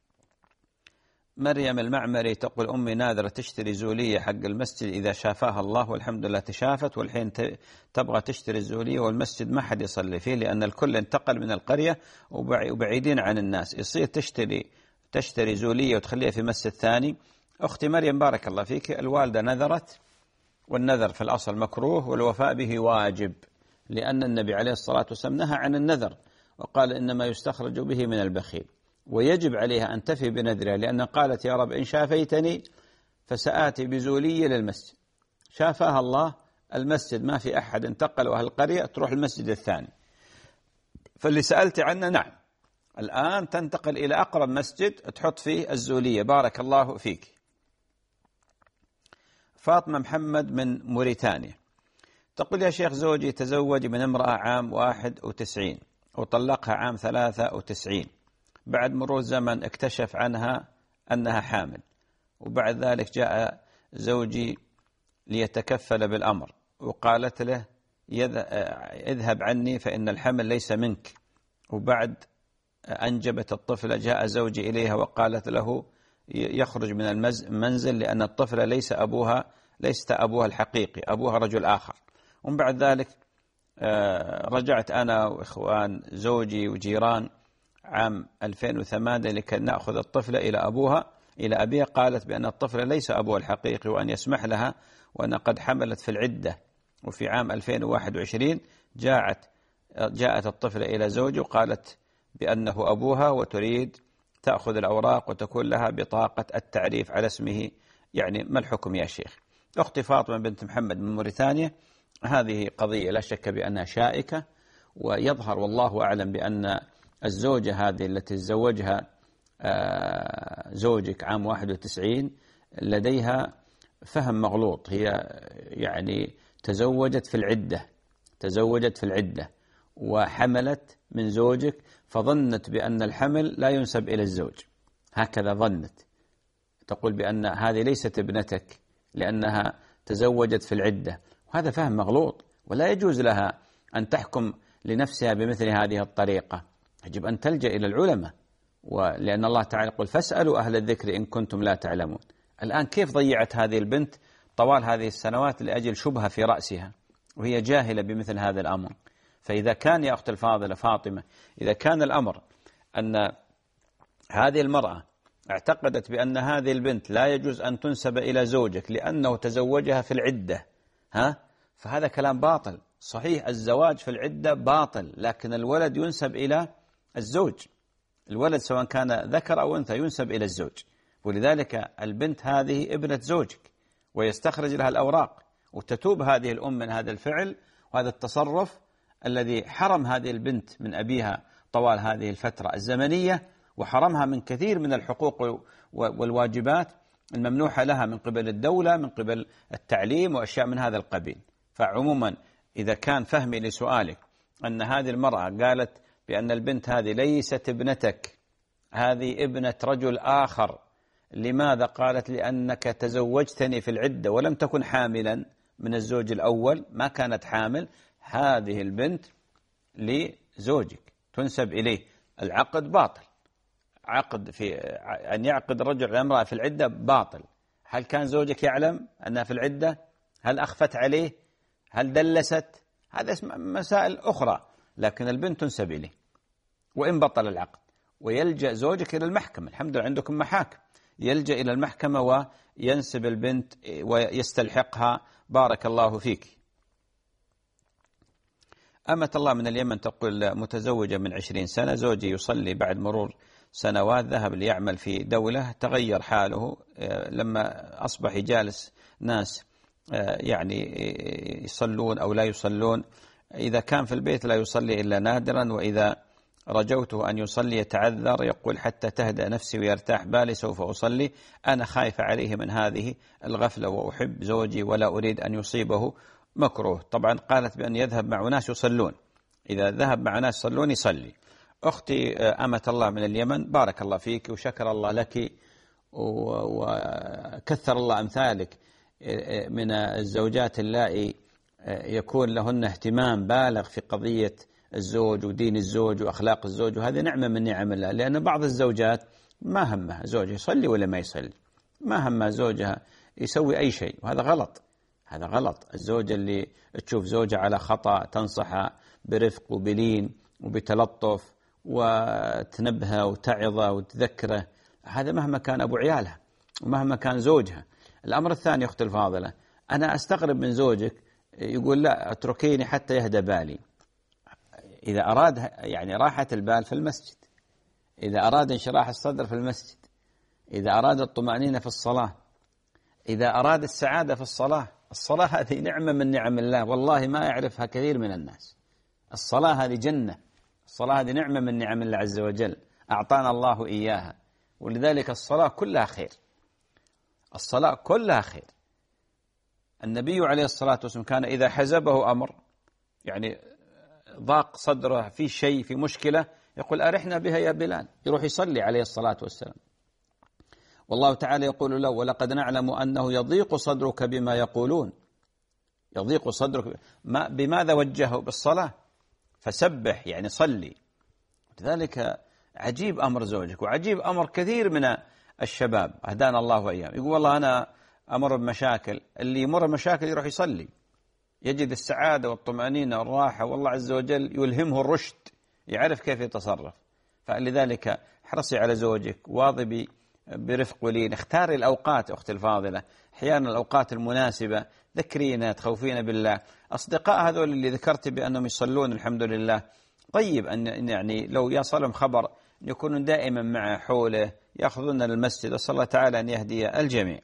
S2: مريم المعمري تقول أمي ناذرة تشتري زولية حق المسجد إذا شافاها الله، والحمد لله تشافت، والحين تبغى تشتري الزولية والمسجد ما حد يصلي فيه لأن الكل انتقل من القرية وبعيدين عن الناس، يصير تشتري زولية وتخليها في مسجد ثاني. أختي مريم بارك الله فيك، الوالدة نذرت، والنذر في الأصل مكروه والوفاء به واجب، لأن النبي عليه الصلاة والسلام نهى عن النذر وقال إنما يستخرج به من البخيل، ويجب عليها أن تفي بنذرها، لأن قالت يا رب إن شافيتني فسآتي بزولية للمسجد. شافاها الله، المسجد ما في أحد انتقل وأهل القرية، تروح المسجد الثاني. فاللي سألت عنه نعم، الآن تنتقل إلى أقرب مسجد تحط فيه الزولية. بارك الله فيك. فاطمة محمد من موريتانيا تقول يا شيخ زوجي تزوج من امرأة عام 91 وطلقها عام 93. بعد مرور زمن اكتشف عنها أنها حامل، وبعد ذلك جاء زوجي ليتكفل بالأمر وقالت له اذهب عني فإن الحمل ليس منك. وبعد أنجبت الطفلة جاء زوجي إليها وقالت له يخرج من المنزل لأن الطفلة ليست أبوها الحقيقي، أبوها رجل آخر. ومن بعد ذلك رجعت أنا وإخوان زوجي وجيران عام 2008 لكي نأخذ الطفلة إلى أبيها. قالت بأن الطفلة ليس أبوها الحقيقي وأن يسمح لها، وأن قد حملت في العدة. وفي عام 2021 جاءت الطفلة إلى زوجي وقالت بأنه أبوها وتريد تأخذ الأوراق وتكون لها بطاقة التعريف على اسمه. يعني ما الحكم يا شيخ؟ أختي فاطمة بنت محمد من موريتانيا، هذه قضية لا شك بأنها شائكة، ويظهر والله أعلم بأن الزوجة هذه التي تزوجها زوجك عام 91 لديها فهم مغلوط. هي يعني تزوجت في العدة وحملت من زوجك، فظنت بأن الحمل لا ينسب إلى الزوج، هكذا ظنت. تقول بأن هذه ليست ابنتك لأنها تزوجت في العدة، وهذا فهم مغلوط، ولا يجوز لها أن تحكم لنفسها بمثل هذه الطريقة. يجب أن تلجأ إلى العلماء، ولأن الله تعالى يقول فاسألوا أهل الذكر إن كنتم لا تعلمون. الآن كيف ضيعت هذه البنت طوال هذه السنوات لأجل شبهة في رأسها وهي جاهلة بمثل هذا الأمر؟ فإذا كان يا أخت الفاضلة فاطمة، إذا كان الأمر أن هذه المرأة اعتقدت بأن هذه البنت لا يجوز أن تنسب إلى زوجك لأنه تزوجها في العدة، فهذا كلام باطل. صحيح الزواج في العدة باطل، لكن الولد ينسب إلى الزوج، الولد سواء كان ذكر أو أنثى ينسب إلى الزوج. ولذلك البنت هذه ابنة زوجك ويستخرج لها الأوراق، وتتوب هذه الأم من هذا الفعل وهذا التصرف الذي حرم هذه البنت من أبيها طوال هذه الفترة الزمنية، وحرمها من كثير من الحقوق والواجبات الممنوحة لها من قبل الدولة، من قبل التعليم وأشياء من هذا القبيل. فعموما إذا كان فهمي لسؤالك أن هذه المرأة قالت بأن البنت هذه ليست ابنتك، هذه ابنة رجل آخر، لماذا؟ قالت لأنك تزوجتني في العدة ولم تكن حاملا من الزوج الأول، ما كانت حامل. هذه البنت لزوجك تنسب إليه، العقد باطل عقد في أن يعقد الرجل على امرأة في العدة باطل. هل كان زوجك يعلم أنها في العدة؟ هل أخفت عليه؟ هل دلست؟ هذا مسائل أخرى، لكن البنت تنسب إليه وإن بطل العقد، ويلجأ زوجك إلى المحكمة. الحمد لله عندكم محاكم، يلجأ إلى المحكمة وينسب البنت ويستلحقها. بارك الله فيك. أمة الله من اليمن تقول: متزوجة من 20 سنة، زوجي يصلي بعد مرور سنوات ذهب ليعمل في دولة، تغير حاله لما أصبح يجالس ناس يعني يصلون أو لا يصلون. إذا كان في البيت لا يصلي إلا نادرا، وإذا رجوته أن يصلي يتعذر، يقول حتى تهدأ نفسي ويرتاح بالي سوف أصلي. أنا خايف عليه من هذه الغفلة وأحب زوجي ولا أريد أن يصيبه مكروه. طبعا قالت بأن يذهب مع ناس يصلون، إذا ذهب مع ناس يصلون يصلي. أختي أمة الله من اليمن، بارك الله فيك وشكر الله لك وكثر الله أمثالك من الزوجات اللائي يكون لهن اهتمام بالغ في قضية الزوج ودين الزوج وأخلاق الزوج، وهذه نعمة من نعم الله. لأن بعض الزوجات ما همها زوجها يصلي ولا ما يصلي، ما همها زوجها يسوي أي شيء، وهذا غلط. هذا غلط. الزوجة اللي تشوف زوجها على خطأ تنصحه برفق وبلين وبتلطف وتنبهه وتعظه وتذكره، هذا مهما كان أبو عيالها ومهما كان زوجها. الأمر الثاني أختي الفاضلة، أنا أستغرب من زوجك يقول لا اتركيني حتى يهدى بالي. إذا أراد يعني راحة البال في المسجد، إذا أراد انشراح الصدر في المسجد، إذا أراد الطمأنينة في الصلاة، إذا أراد السعادة في الصلاة. الصلاة هذه نعمة من نعم الله، والله ما يعرفها كثير من الناس. الصلاة هذه جنة، الصلاة هذه نعمة من نعم الله عز وجل، أعطانا الله إياها. ولذلك الصلاة كلها خير، الصلاة كلها خير. النبي عليه الصلاة والسلام كان إذا حزبه أمر، يعني ضاق صدره في شيء في مشكلة، يقول أرحنا بها يا بلال، يروح يصلي عليه الصلاة والسلام. والله تعالى يقول له: ولقد نعلم أنه يضيق صدرك بما يقولون. يضيق صدرك بماذا وجهه؟ بالصلاة، فسبح يعني صلي. لذلك عجيب أمر زوجك، وعجيب أمر كثير من الشباب هدانا الله وإياهم. يقول والله أنا أمر بمشاكل، اللي يمر بمشاكل يروح يصلي، يجد السعادة والطمأنينة والراحة، والله عز وجل يلهمه الرشد، يعرف كيف يتصرف. فلذلك احرصي على زوجك، واظبي برفق ولين، اختاري الأوقات أختي الفاضلة، أحيانا الأوقات المناسبة، ذكرينا تخوفين بالله. أصدقاء هذول اللي ذكرت بأنهم يصلون الحمد لله، طيب أن يعني لو يصلهم خبر يكونون دائما مع حوله، يأخذون للمسجد. أسأل الله تعالى أن يهدي الجميع.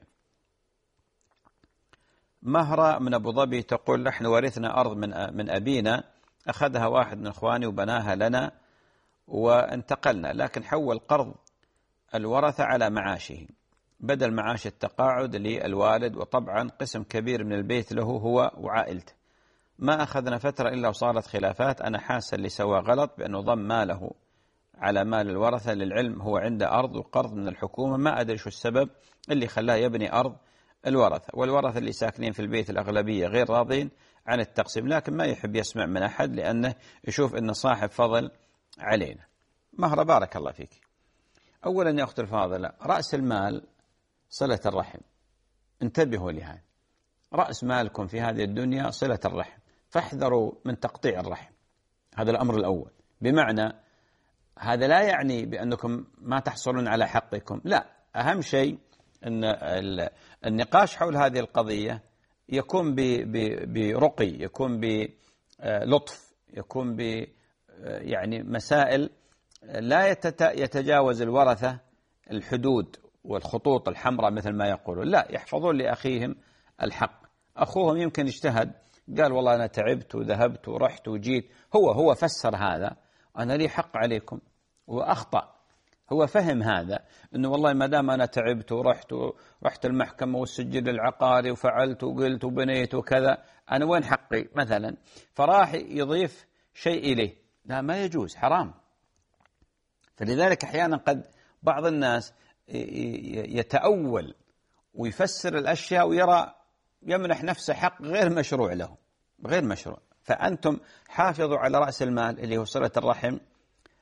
S2: مهرة من أبو ظبي تقول: نحن ورثنا أرض من أبينا، أخذها واحد من إخواني وبناها لنا وانتقلنا، لكن حول قرض الورثة على معاشه بدل معاش التقاعد للوالد، وطبعا قسم كبير من البيت له هو وعائلته. ما أخذنا فترة إلا وصارت خلافات. أنا حاسس اللي سوى غلط بأنه ضم ماله على مال الورثة. للعلم هو عنده أرض وقرض من الحكومة، ما أدري شو السبب اللي خلاه يبني أرض الورثة. والورثة اللي ساكنين في البيت الأغلبية غير راضين عن التقسيم، لكن ما يحب يسمع من أحد لأنه يشوف أنه صاحب فضل علينا. مهرة بارك الله فيك. أولا يا أخت الفاضلة، رأس المال صلة الرحم، انتبهوا لهذا. رأس مالكم في هذه الدنيا صلة الرحم، فاحذروا من تقطيع الرحم. هذا الأمر الأول. بمعنى هذا لا يعني بأنكم ما تحصلون على حقكم، لا، أهم شيء أن النقاش حول هذه القضية يكون برقي، يكون بلطف، يكون ب يعني مسائل لا يتجاوز الورثة الحدود والخطوط الحمراء مثل ما يقولون، لا، يحفظون لأخيهم الحق. أخوهم يمكن اجتهد، قال والله أنا تعبت وذهبت ورحت وجيت، هو فسر هذا أنا لي حق عليكم، وأخطأ. هو فهم هذا أنه والله ما دام أنا تعبت ورحت المحكمة والسجل العقاري وفعلت وقلت وبنيت وكذا، أنا وين حقي مثلا؟ فراح يضيف شيء إليه، لا، ما يجوز، حرام. فلذلك أحيانا قد بعض الناس يتأول ويفسر الأشياء ويرى يمنح نفسه حق غير مشروع له، غير مشروع. فأنتم حافظوا على رأس المال اللي هو صلة الرحم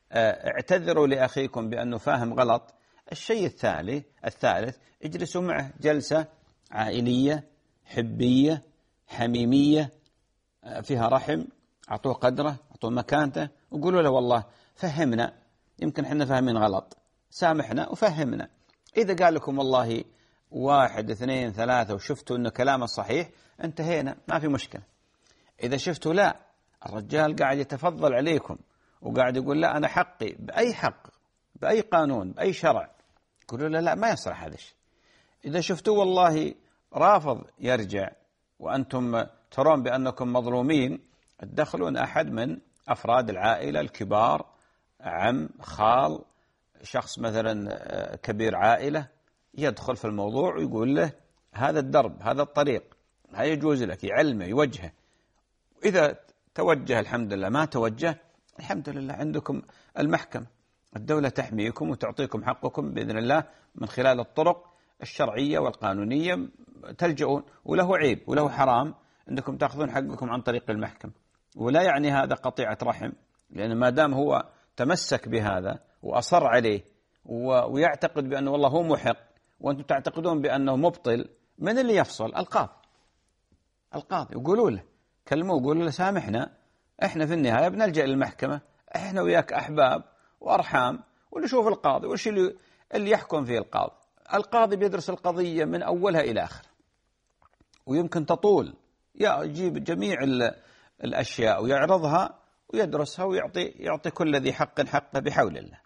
S2: اعتذروا لأخيكم بأنه فاهم غلط. الشيء الثالث اجلسوا معه جلسة عائلية حبية حميمية فيها رحم، أعطوه قدره، أعطوه مكانته، وقولوا له والله فهمنا، يمكن احنا فاهمين غلط، سامحنا وفهمنا. إذا قال لكم والله 1 2 3 وشفتوا أنه كلامه صحيح، انتهينا، ما في مشكلة. إذا شفتوا لا، الرجال قاعد يتفضل عليكم وقاعد يقول لا أنا حقي بأي حق بأي قانون بأي شرع، قولوا له لا، ما يصلح هذا الشيء. إذا شفتوا والله رافض يرجع وأنتم ترون بأنكم مظلومين، تدخلون أحد من أفراد العائلة الكبار، عم، خال، شخص مثلا كبير عائلة، يدخل في الموضوع ويقول له هذا الدرب، هذا الطريق، لا يجوز لك، يعلمه يوجهه. إذا توجه الحمد لله، ما توجه الحمد لله، عندكم المحكمة، الدولة تحميكم وتعطيكم حقكم بإذن الله من خلال الطرق الشرعية والقانونية تلجؤون. وله عيب وله حرام أنكم تأخذون حقكم عن طريق المحكمة، ولا يعني هذا قطيعة رحم، لأن ما دام هو تمسك بهذا وأصر عليه ويعتقد بأنه والله هو محق وأنتم تعتقدون بأنه مبطل، من اللي يفصل؟ القاضي. يقولوا له، كلموه، يقولوا له سامحنا، احنا في النهاية بنلجأ للمحكمة، احنا وياك أحباب وأرحام، ونشوف القاضي وش اللي يحكم فيه القاضي. القاضي بيدرس القضية من أولها إلى آخر، ويمكن تطول، يجيب جميع الأشياء ويعرضها ويدرسها ويعطي كل ذي حق حقه بحول الله.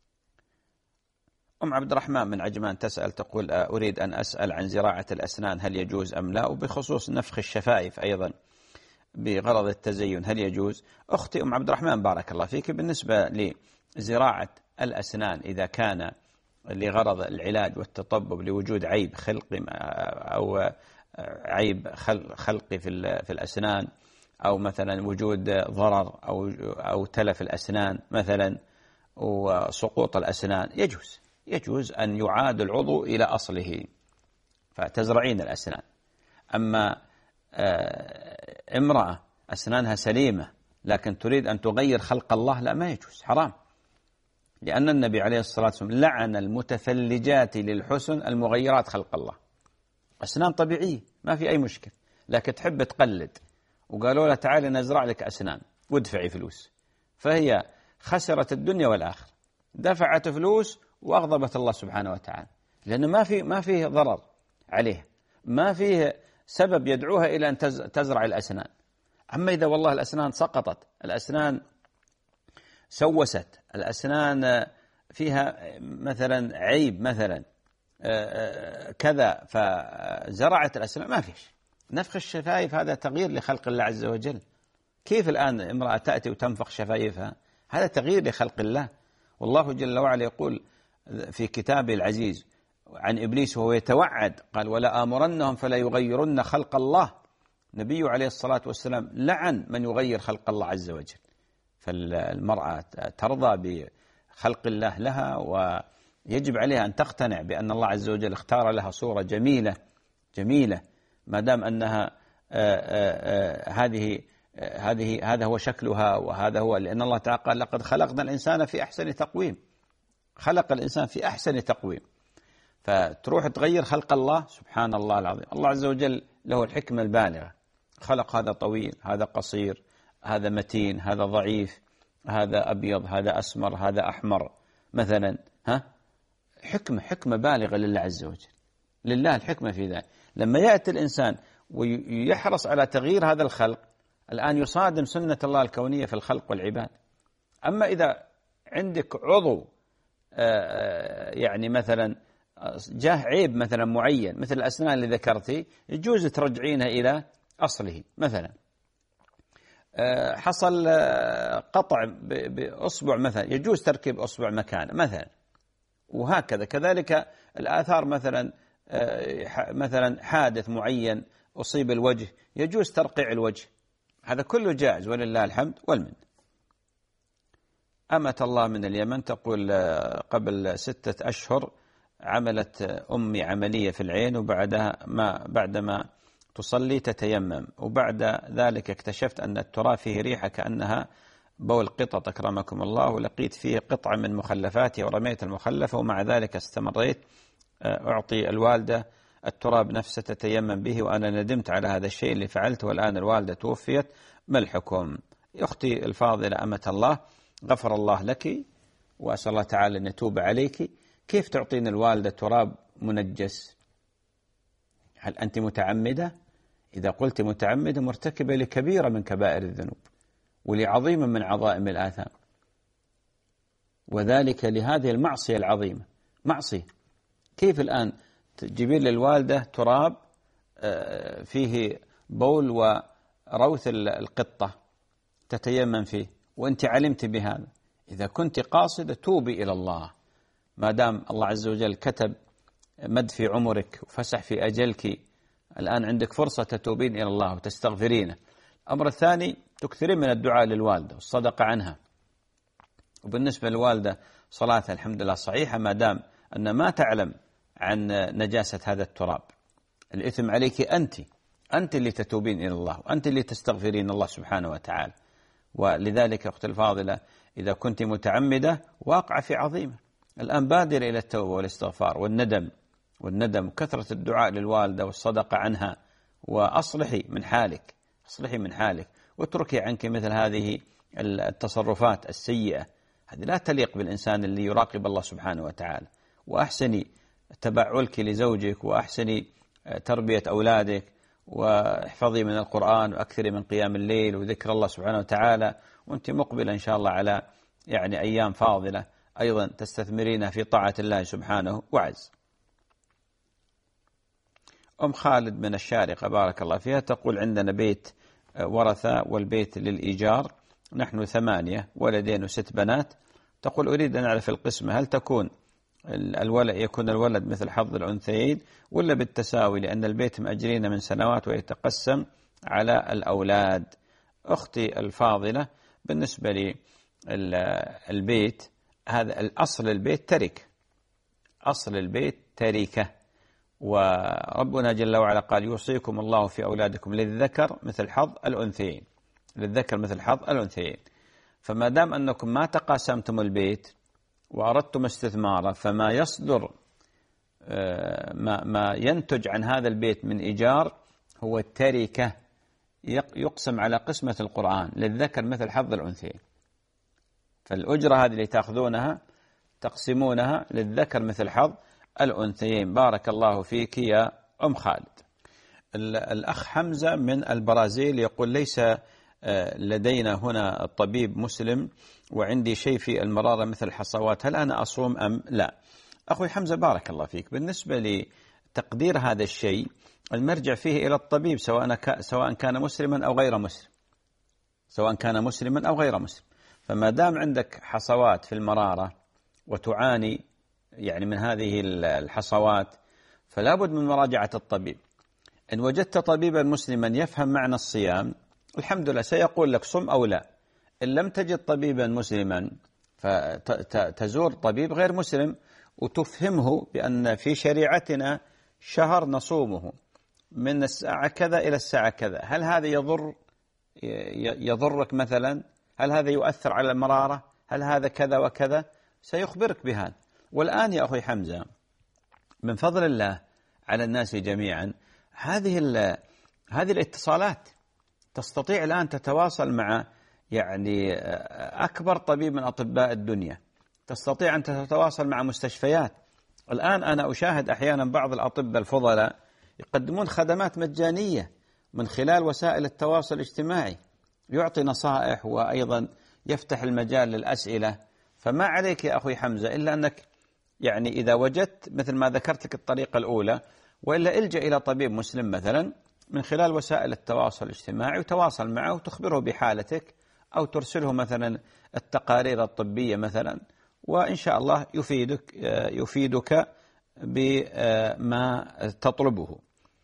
S2: أم عبد الرحمن من عجمان تسأل، تقول أريد أن أسأل عن زراعة الأسنان، هل يجوز أم لا؟ وبخصوص نفخ الشفائف أيضا بغرض التزين، هل يجوز؟ أختي أم عبد الرحمن بارك الله فيك، بالنسبة لزراعة الأسنان إذا كان لغرض العلاج والتطبب لوجود عيب خلقي أو عيب خلقي في الأسنان، أو مثلا وجود ضرر أو تلف الأسنان مثلا وسقوط الأسنان، يجوز أن يعاد العضو إلى أصله، فتزرعين الأسنان. أما امرأة أسنانها سليمة لكن تريد أن تغير خلق الله، لا، ما يجوز، حرام، لأن النبي عليه الصلاة والسلام لعن المتفلجات للحسن المغيرات خلق الله. أسنان طبيعية ما في أي مشكلة، لكن تحب تقلد، وقالوا لها تعالي نزرع لك أسنان وادفعي فلوس، فهي خسرت الدنيا والآخرة، دفعت فلوس وأغضبت الله سبحانه وتعالى، لأنه ما فيه ضرر عليه، ما فيه سبب يدعوها إلى أن تزرع الأسنان. أما إذا والله الأسنان سقطت، الأسنان سوست، الأسنان فيها مثلا عيب مثلا كذا، فزرعت الأسنان، ما فيش. نفخ الشفايف هذا تغيير لخلق الله عز وجل. كيف الآن امرأة تأتي وتنفخ شفايفها؟ هذا تغيير لخلق الله. والله جل وعلا يقول في كتابه العزيز عن إبليس وهو يتوعد، قال ولا آمرنهم فلا يغيرن خلق الله. نبي عليه الصلاة والسلام لعن من يغير خلق الله عز وجل. فالمرأة ترضى بخلق الله لها، ويجب عليها أن تقتنع بأن الله عز وجل اختار لها صورة جميلة ما دام أنها هذا هو شكلها وهذا هو، لأن الله تعالى قال لقد خلقنا الإنسان في أحسن تقويم، خلق الإنسان في أحسن تقويم، فتروح تغير خلق الله، سبحان الله العظيم. الله عز وجل له الحكمة البالغة، خلق هذا طويل، هذا قصير، هذا متين، هذا ضعيف، هذا أبيض، هذا أسمر، هذا أحمر مثلا، حكمة بالغة لله عز وجل، لله الحكمة في ذلك. لما يأتي الإنسان ويحرص على تغيير هذا الخلق، الآن يصادم سنة الله الكونية في الخلق والعباد. أما إذا عندك عضو يعني مثلا جاه عيب مثلا معين مثل الأسنان اللي ذكرتي، يجوز ترجعينها إلى أصله. مثلا حصل قطع بأصبع مثلا، يجوز تركيب أصبع مكانه مثلا، وهكذا. كذلك الآثار مثلا حادث معين أصيب الوجه، يجوز ترقيع الوجه، هذا كله جائز ولله الحمد والمن. أمة الله من اليمن تقول قبل 6 أشهر عملت أمي عملية في العين، بعدما تصلي تتيمم، وبعد ذلك اكتشفت أن التراب فيه ريحة كأنها بول قطط أكرمكم الله ولقيت فيه قطعة من مخلفاتي ورميت المخلفة، ومع ذلك استمريت أعطي الوالدة التراب نفسه تتيمم به، وأنا ندمت على هذا الشيء اللي فعلته، والآن الوالدة توفيت، ما الحكم؟ أختي الفاضلة أمة الله، غفر الله لك وأسأل الله تعالى أن يتوب عليك. كيف تعطين الوالدة تراب منجس؟ هل أنت متعمدة؟ إذا قلت متعمدة مرتكبة لكبيرة من كبائر الذنوب ولعظيمة من عظائم الآثام، وذلك لهذه المعصية العظيمة، معصية. كيف الآن تجيبين للوالدة تراب فيه بول وروث القطة تتيمم فيه وأنت علمت بهذا؟ إذا كنت قاصدة توبي إلى الله، ما دام الله عز وجل كتب مد في عمرك وفسح في أجلك، الآن عندك فرصة تتوبين إلى الله وتستغفرينه. الأمر الثاني تكثرين من الدعاء للوالدة والصدقة عنها. وبالنسبة للوالدة صلاتها الحمد لله صحيحة، ما دام أن ما تعلم عن نجاسة هذا التراب. الإثم عليك أنت اللي تتوبين إلى الله، وأنت اللي تستغفرين الله سبحانه وتعالى. ولذلك أختي الفاضلة إذا كنت متعمدة واقعة في عظيمة، الآن بادر إلى التوبة والاستغفار والندم وكثرة الدعاء للوالدة والصدقة عنها، وأصلحي من حالك واتركي عنك مثل هذه التصرفات السيئة، هذه لا تليق بالإنسان اللي يراقب الله سبحانه وتعالى. وأحسني تبعلك لزوجك، وأحسني تربية أولادك، واحفظي من القرآن، وأكثري من قيام الليل وذكر الله سبحانه وتعالى، وأنت مقبلة إن شاء الله على أيام فاضلة أيضا تستثمرينها في طاعة الله سبحانه وعز. أم خالد من الشارقة بارك الله فيها تقول: عندنا بيت ورثة والبيت للإيجار، نحن 8 ولدين و6 بنات. تقول: أريد أن أعرف القسمة، هل يكون الولد مثل حظ الأنثيين ولا بالتساوي، لأن البيت مأجرين من سنوات ويتقسم على الأولاد. أختي الفاضلة، بالنسبة للبيت هذا الأصل، البيت تركة، أصل البيت تركة، وربنا جل وعلا قال: يوصيكم الله في أولادكم للذكر مثل حظ الأنثيين. فما دام أنكم ما تقاسمتم البيت وأردتم استثماره، فما يصدر ما ينتج عن هذا البيت من إيجار هو التركة، يقسم على قسمة القرآن للذكر مثل حظ الأنثيين. فالأجرة هذه اللي تأخذونها تقسمونها للذكر مثل حظ الأنثيين. بارك الله فيك يا أم خالد. الأخ حمزة من البرازيل يقول: ليس لدينا هنا الطبيب مسلم وعندي شيء في المرارة مثل الحصوات، هل أنا أصوم أم لا؟ أخوي حمزة بارك الله فيك، بالنسبة لتقدير هذا الشيء المرجع فيه إلى الطبيب، سواء كان مسلما أو غير مسلم. فما دام عندك حصوات في المرارة وتعاني من هذه الحصوات، فلا بد من مراجعة الطبيب. إن وجدت طبيبا مسلما يفهم معنى الصيام، الحمد لله سيقول لك صم أو لا. إن لم تجد طبيبا مسلما فتزور طبيب غير مسلم وتفهمه بأن في شريعتنا شهر نصومه من الساعة كذا إلى الساعة كذا، هل هذا يضرك مثلا؟ هل هذا يؤثر على المرارة؟ هل هذا كذا وكذا؟ سيخبرك بهذا. والآن يا أخي حمزة، من فضل الله على الناس جميعا هذه الاتصالات، تستطيع الآن تتواصل مع أكبر طبيب من أطباء الدنيا، تستطيع أن تتواصل مع مستشفيات. الآن أنا أشاهد أحيانا بعض الأطباء الفضلاء يقدمون خدمات مجانية من خلال وسائل التواصل الاجتماعي، يعطي نصائح وأيضا يفتح المجال للأسئلة. فما عليك يا أخي حمزة إلا أنك إذا وجدت مثل ما ذكرت لك الطريقة الأولى، وإلا إلجأ إلى طبيب مسلم مثلا من خلال وسائل التواصل الاجتماعي، وتواصل معه وتخبره بحالتك، أو ترسله مثلا التقارير الطبية مثلا، وإن شاء الله يفيدك بما تطلبه.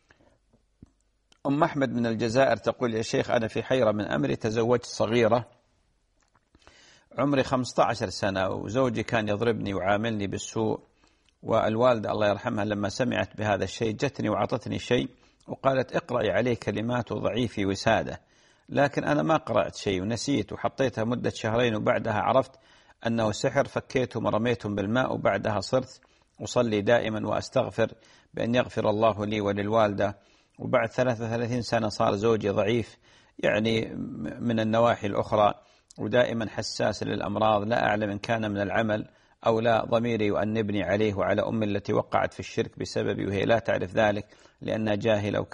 S2: أم أحمد من الجزائر تقول: يا شيخ، أنا في حيرة من أمري، تزوجت صغيرة عمري 15 سنة، وزوجي كان يضربني وعاملني بالسوء، والوالدة الله يرحمها لما سمعت بهذا الشيء جتني وعطتني شيء وقالت: اقرأي عليه كلمات ضعيف وسادة،
S3: لكن أنا ما قرأت شيء ونسيت وحطيتها مدة شهرين، وبعدها عرفت أنه سحر، فكيتهم ورميتهم بالماء، وبعدها صرت أصلي دائما وأستغفر بأن يغفر الله لي وللوالدة. وبعد 33 سنة صار زوجي ضعيف يعني من النواحي الأخرى، ودائما حساس للأمراض، لا أعلم إن كان من العمل أو لا، ضميري يؤنبني عليه وعلى أمي التي وقعت في الشرك بسببي وهي لا تعرف ذلك لأنها جاهلة،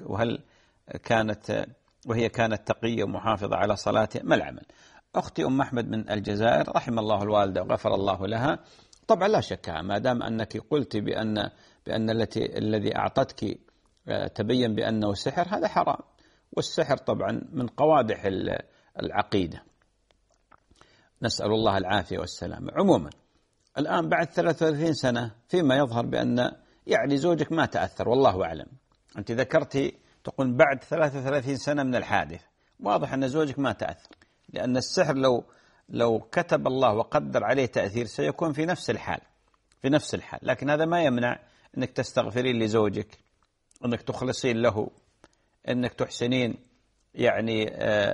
S3: وهي كانت تقية ومحافظة على صلاتها، ما العمل؟ أختي أم أحمد من الجزائر، رحم الله الوالدة وغفر الله لها، طبعا لا شك ما دام أنك قلت بأن الذي أعطتك تبين بأنه سحر، هذا حرام، والسحر طبعا من قوادح العقيدة، نسأل الله العافية والسلامة. عموما الآن بعد 33 سنة فيما يظهر بأن يعني زوجك ما تأثر، والله أعلم. أنت ذكرتي تقول بعد 33 سنة من الحادث، واضح أن زوجك ما تأثر، لأن السحر لو كتب الله وقدر عليه تأثير سيكون في نفس الحال، لكن هذا ما يمنع أنك تستغفرين لزوجك، أنك تخلصين له، أنك تحسنين يعني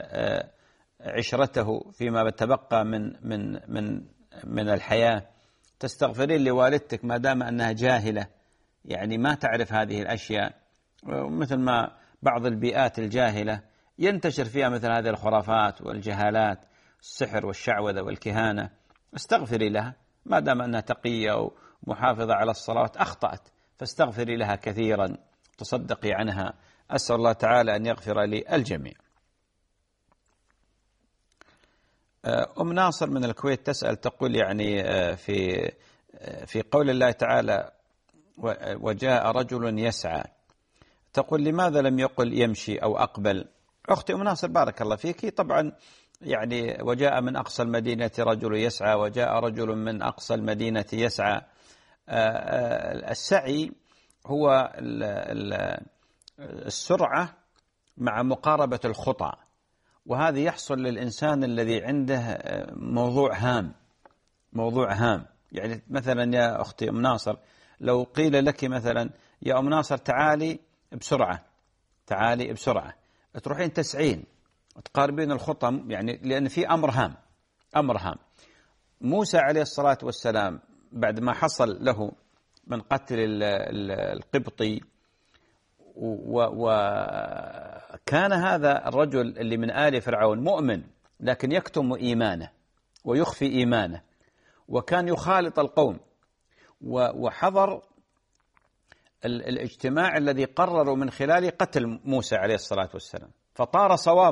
S3: عشرته فيما تبقى من الحياة، تستغفرين لوالدتك ما دام أنها جاهلة يعني ما تعرف هذه الأشياء، مثل ما بعض البيئات الجاهلة ينتشر فيها مثل هذه الخرافات والجهالات، السحر والشعوذة والكهانة، استغفري لها ما دام أنها تقية ومحافظة على الصلوات، أخطأت فاستغفري لها كثيرا، تصدقي عنها. أسأل الله تعالى أن يغفر لي الجميع. أم ناصر من الكويت تسأل تقول يعني في قول الله تعالى وجاء رجل يسعى، تقول لماذا لم يقل يمشي أو أقبل؟ أختي أم ناصر بارك الله فيك، طبعا يعني وجاء من أقصى المدينة رجل يسعى، وجاء رجل من أقصى المدينة يسعى. السعي هو السرعة مع مقاربة الخطى، وهذا يحصل للإنسان الذي عنده موضوع هام. يعني مثلا يا أختي أم ناصر لو قيل لك مثلا يا أم ناصر تعالي بسرعة، تروحين تسعين تقاربين الخطى، يعني لأن في أمر هام. موسى عليه الصلاة والسلام بعد ما حصل له من قتل القبطي، وكان هذا الرجل اللي من آل فرعون مؤمن لكن يكتم إيمانه ويخفي إيمانه، وكان يخالط القوم، وحضر الاجتماع الذي قرروا من خلاله قتل موسى عليه الصلاة والسلام، فطار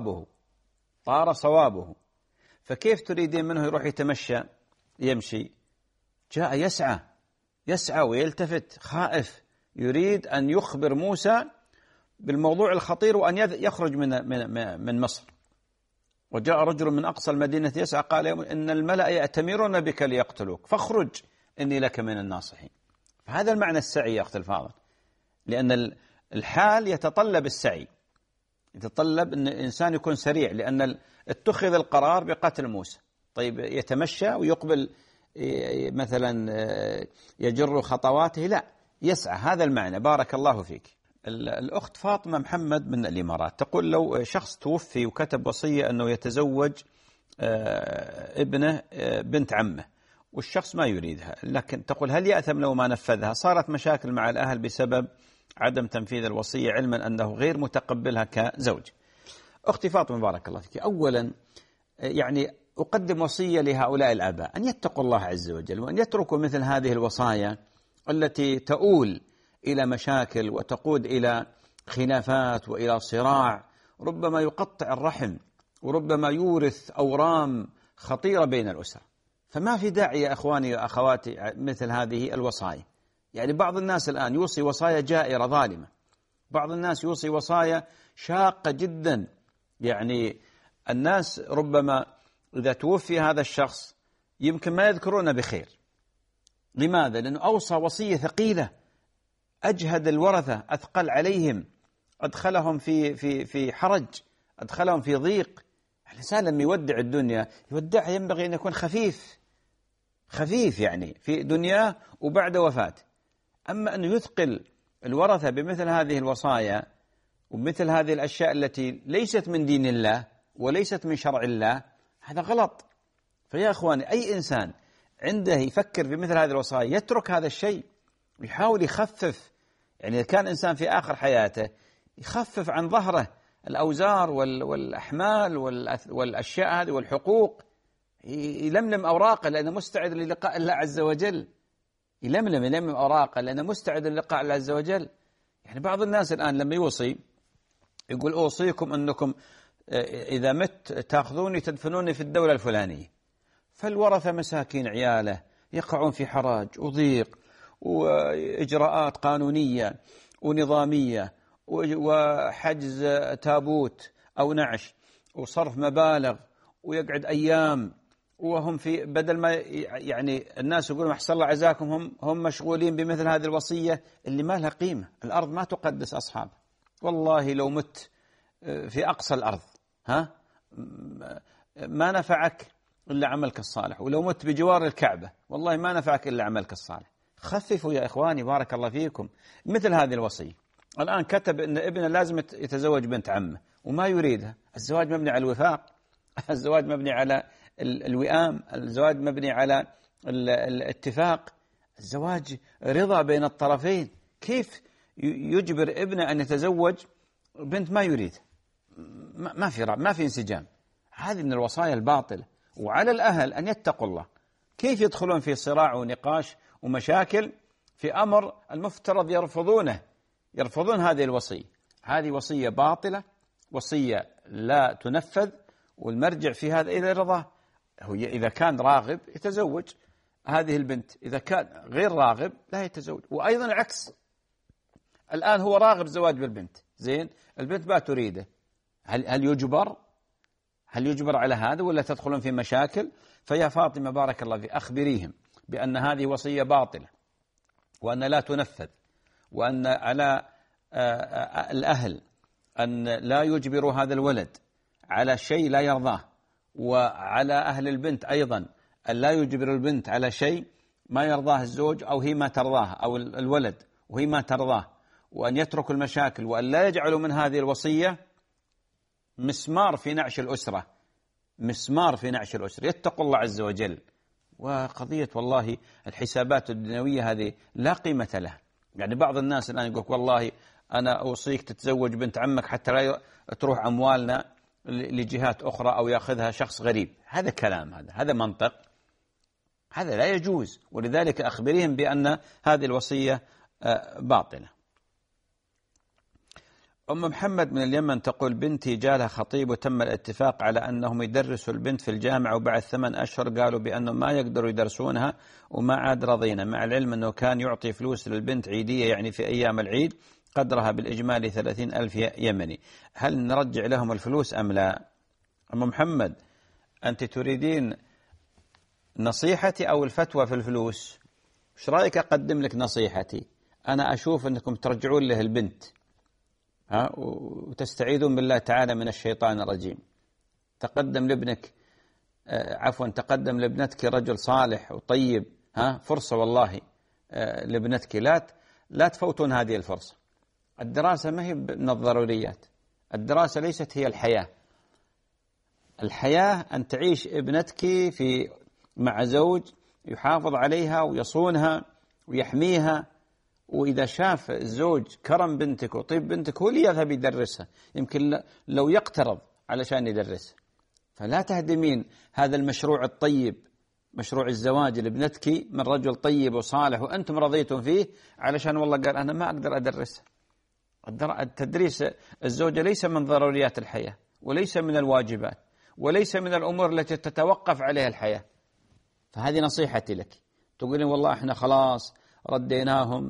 S3: صوابه. فكيف تريدين منه يروح يمشي؟ جاء يسعى ويلتفت خائف، يريد أن يخبر موسى بالموضوع الخطير وأن يخرج من مصر. وجاء رجل من أقصى المدينة يسعى قال إن الملأ يأتمرون بك ليقتلوك فاخرج إني لك من الناصحين. فهذا المعنى السعي يا أخت الفاضل، لأن الحال يتطلب السعي، يتطلب أن الإنسان يكون سريع، لأن اتخذ القرار بقتل موسى، طيب يتمشى ويقبل مثلا يجر خطواته؟ لا، يسعى. هذا المعنى. بارك الله فيك. الأخت فاطمة محمد من الإمارات تقول لو شخص توفي وكتب وصية أنه يتزوج ابنه بنت عمه والشخص ما يريدها، لكن تقول هل يأثم لو ما نفذها؟ صارت مشاكل مع الأهل بسبب عدم تنفيذ الوصية علما أنه غير متقبلها كزوج. أختي فاطمة بارك الله فيك، أولا يعني أقدم وصية لهؤلاء الآباء أن يتقوا الله عز وجل، وأن يتركوا مثل هذه الوصايا التي تؤول إلى مشاكل وتقود إلى خلافات وإلى صراع، ربما يقطع الرحم وربما يورث أورام خطيرة بين الأسر. فما في داعي يا أخواني وأخواتي مثل هذه الوصايا. يعني بعض الناس الآن يوصي وصايا جائرة ظالمة، بعض الناس يوصي وصايا شاقة جدا، يعني الناس ربما إذا توفي هذا الشخص يمكن ما يذكرونه بخير. لماذا؟ لأنه أوصى وصية ثقيلة، أجهد الورثة، أثقل عليهم، أدخلهم في حرج، أدخلهم في ضيق. الإنسان لما يودع الدنيا يودعها ينبغي أن يكون خفيف يعني في دنياه وبعد وفاته. أما أن يثقل الورثة بمثل هذه الوصايا ومثل هذه الأشياء التي ليست من دين الله، وليست من شرع الله، هذا غلط. فيا إخواني أي إنسان عنده يفكر في مثل هذه الوصايا يترك هذا الشيء ويحاول يخفف. يعني إذا كان إنسان في آخر حياته يخفف عن ظهره الأوزار والأحمال والأشياء هذه والحقوق، يلملم أوراقه لأنه مستعد للقاء الله عز وجل، يلملم أوراقه لأنه مستعد للقاء الله عز وجل. يعني بعض الناس الآن لما يوصي يقول أوصيكم أنكم إذا مت تأخذوني تدفنوني في الدولة الفلانية، فالورثة مساكين عياله يقعون في حراج وضيق وإجراءات قانونية ونظامية وحجز تابوت أو نعش وصرف مبالغ، ويقعد أيام وهم في بدل ما يعني الناس يقولون أحسن الله عزاكم هم مشغولين بمثل هذه الوصية اللي ما لها قيمة. الأرض ما تقدس أصحاب. والله لو مت في أقصى الأرض ما نفعك إلا عملك الصالح، ولو مت بجوار الكعبة والله ما نفعك إلا عملك الصالح. خففوا يا إخواني بارك الله فيكم مثل هذه الوصية. الآن كتب أن ابنه لازم يتزوج بنت عمه وما يريدها. الزواج مبني على الوفاق، الزواج مبني على الوئام، الزواج مبني على الاتفاق، الزواج رضا بين الطرفين. كيف يجبر ابنه أن يتزوج بنت ما يريد؟ ما في انسجام. هذه من الوصايا الباطلة. وعلى الأهل أن يتقوا الله. كيف يدخلون في صراع ونقاش ومشاكل في أمر المفترض يرفضون هذه الوصية؟ هذه وصية باطلة، وصية لا تنفذ، والمرجع في هذا إلى رضاه. هو إذا كان راغب يتزوج هذه البنت، إذا كان غير راغب لا يتزوج. وأيضا العكس، الآن هو راغب زواج بالبنت، زين، البنت ما تريده، هل يجبر على هذا ولا تدخلون في مشاكل؟ فيا فاطمة بارك الله فيك أخبريهم بأن هذه وصية باطلة وأن لا تنفذ، وأن على الأهل أن لا يجبروا هذا الولد على شيء لا يرضاه، وعلى أهل البنت أيضا أن لا يجبروا البنت على شيء ما يرضاه الزوج أو هي ما ترضاه، أو الولد وهي ما ترضاه، وأن يتركوا المشاكل، وأن لا يجعلوا من هذه الوصية مسمار في نعش الأسرة، يتقوا الله عز وجل. وقضية والله الحسابات الدنيوية هذه لا قيمة لها. يعني بعض الناس الآن يقول والله أنا أوصيك تتزوج بنت عمك حتى لا تروح أموالنا لجهات أخرى أو يأخذها شخص غريب. هذا كلام، هذا منطق، هذا لا يجوز. ولذلك أخبرهم بأن هذه الوصية باطلة. أم محمد من اليمن تقول بنتي جالها خطيب وتم الاتفاق على أنهم يدرسوا البنت في الجامعة، وبعد 8 أشهر قالوا بأنهم ما يقدروا يدرسونها وما عاد رضينا، مع العلم أنه كان يعطي فلوس للبنت عيدية يعني في أيام العيد قدرها بالإجمالي 30,000 يمني. هل نرجع لهم الفلوس أم لا؟ أم محمد أنت تريدين نصيحتي أو الفتوى في الفلوس؟ إيش رأيك أقدم لك نصيحتي؟ أنا أشوف أنكم ترجعون له البنت وتستعيذون بالله تعالى من الشيطان الرجيم. تقدم لابنتك رجل صالح وطيب، فرصة والله لابنتك، لا تفوتون هذه الفرصة. الدراسة ما هي من الضروريات، الدراسة ليست هي الحياة أن تعيش ابنتك مع زوج يحافظ عليها ويصونها ويحميها. وإذا شاف الزوج كرم بنتك وطيب بنتك هو اللي يذهب يدرسها، يمكن لو يقترض علشان يدرسها. فلا تهدمين هذا المشروع الطيب، مشروع الزواج لابنتك من رجل طيب وصالح وأنتم رضيتم فيه، علشان والله قال أنا ما أقدر أدرسها. التدريس الزوجة ليس من ضروريات الحياة، وليس من الواجبات، وليس من الأمور التي تتوقف عليها الحياة. فهذه نصيحتي لك. تقولين والله احنا خلاص رديناهم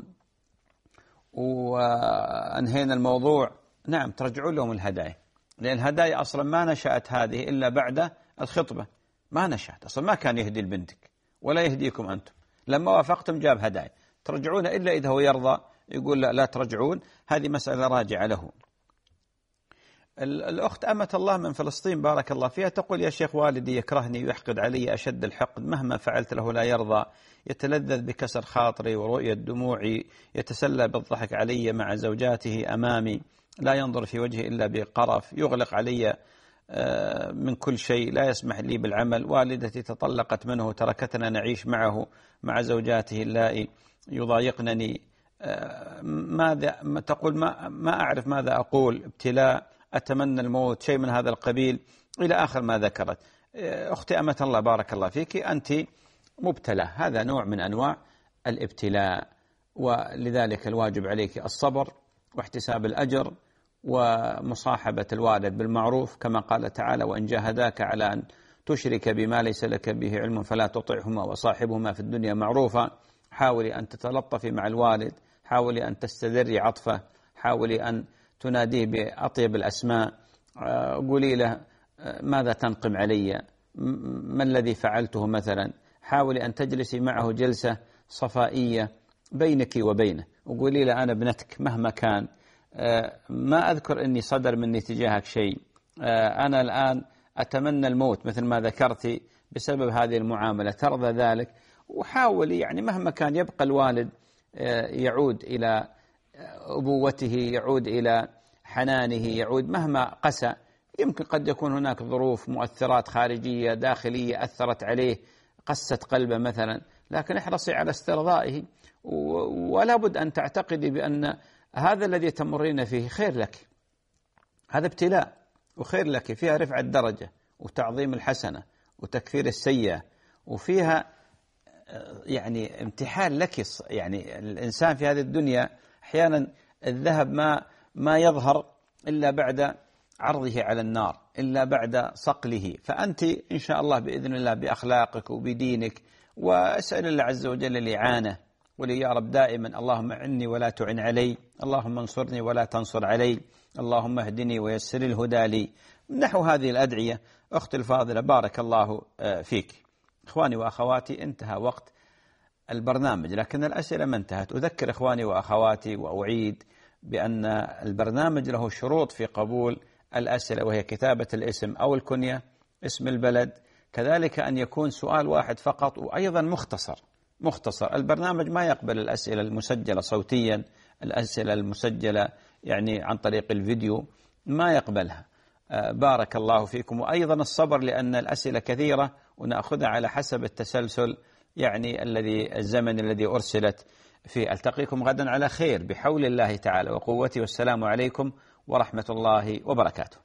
S3: وأنهينا الموضوع، نعم ترجعوا لهم الهدايا، لأن الهدايا أصلا ما نشأت هذه إلا بعد الخطبة، ما نشأت أصلا، ما كان يهدي لبنتك ولا يهديكم أنتم. لما وافقتم جاب هدايا، ترجعون إلا إذا هو يرضى يقول لا ترجعون. هذه مسألة راجعة له. الأخت أمة الله من فلسطين بارك الله فيها تقول يا شيخ والدي يكرهني ويحقد علي أشد الحقد، مهما فعلت له لا يرضى، يتلذذ بكسر خاطري ورؤية دموعي، يتسلى بالضحك علي مع زوجاته أمامي، لا ينظر في وجهي إلا بقرف، يغلق علي من كل شيء، لا يسمح لي بالعمل، والدتي تطلقت منه وتركتنا نعيش معه مع زوجاته اللائي يضايقنني. ماذا تقول؟ ما أعرف ماذا أقول، ابتلاء، أتمنى الموت، شيء من هذا القبيل إلى آخر ما ذكرت. أختي أمة الله بارك الله فيك، أنت مبتلى، هذا نوع من أنواع الابتلاء، ولذلك الواجب عليك الصبر واحتساب الأجر ومصاحبة الوالد بالمعروف، كما قال تعالى: وإن جاهداك على أن تشرك بما ليس لك به علم فلا تطعهما وصاحبهما في الدنيا معروفا. حاولي أن تتلطفي مع الوالد، حاولي أن تستذري عطفه، حاولي أن تناديه بأطيب الأسماء، قولي له ماذا تنقم علي، ما الذي فعلته مثلا. حاولي أن تجلسي معه جلسة صفائية بينك وبينه، وقولي له أنا ابنتك مهما كان، ما أذكر أني صدر مني تجاهك شيء، أنا الآن أتمنى الموت مثل ما ذكرتي بسبب هذه المعاملة، ترضى ذلك؟ وحاولي يعني مهما كان يبقى الوالد يعود إلى أبوته، يعود إلى حنانه، يعود مهما قسى. يمكن قد يكون هناك ظروف مؤثرات خارجية داخلية أثرت عليه قست قلبه مثلا، لكن احرصي على استرضائه، ولا بد أن تعتقدي بأن هذا الذي تمرين فيه خير لك، هذا ابتلاء وخير لك، فيها رفع الدرجة وتعظيم الحسنة وتكفير السيئة، وفيها يعني امتحان لك. يعني الإنسان في هذه الدنيا أحيانا الذهب ما يظهر إلا بعد عرضه على النار، إلا بعد صقله. فأنت إن شاء الله بإذن الله بأخلاقك وبدينك، وأسأل الله عز وجل الإعانة، ولي يا رب دائما: اللهم أعني ولا تعن علي، اللهم انصرني ولا تنصر علي، اللهم اهدني ويسر الهدى لي، نحو هذه الأدعية. أختي الفاضلة بارك الله فيك. إخواني وأخواتي، انتهى وقت البرنامج، لكن الأسئلة ما انتهت. أذكر إخواني وأخواتي وأعيد بأن البرنامج له شروط في قبول الأسئلة، وهي كتابة الاسم أو الكنية، اسم البلد، كذلك أن يكون سؤال واحد فقط، وأيضا مختصر. البرنامج ما يقبل الأسئلة المسجلة صوتيا، الأسئلة المسجلة يعني عن طريق الفيديو ما يقبلها. بارك الله فيكم، وأيضا الصبر، لأن الأسئلة كثيرة ونأخذها على حسب التسلسل، يعني الزمن الذي أرسلت فيه. ألتقيكم غدا على خير بحول الله تعالى وقوته، والسلام عليكم ورحمة الله وبركاته.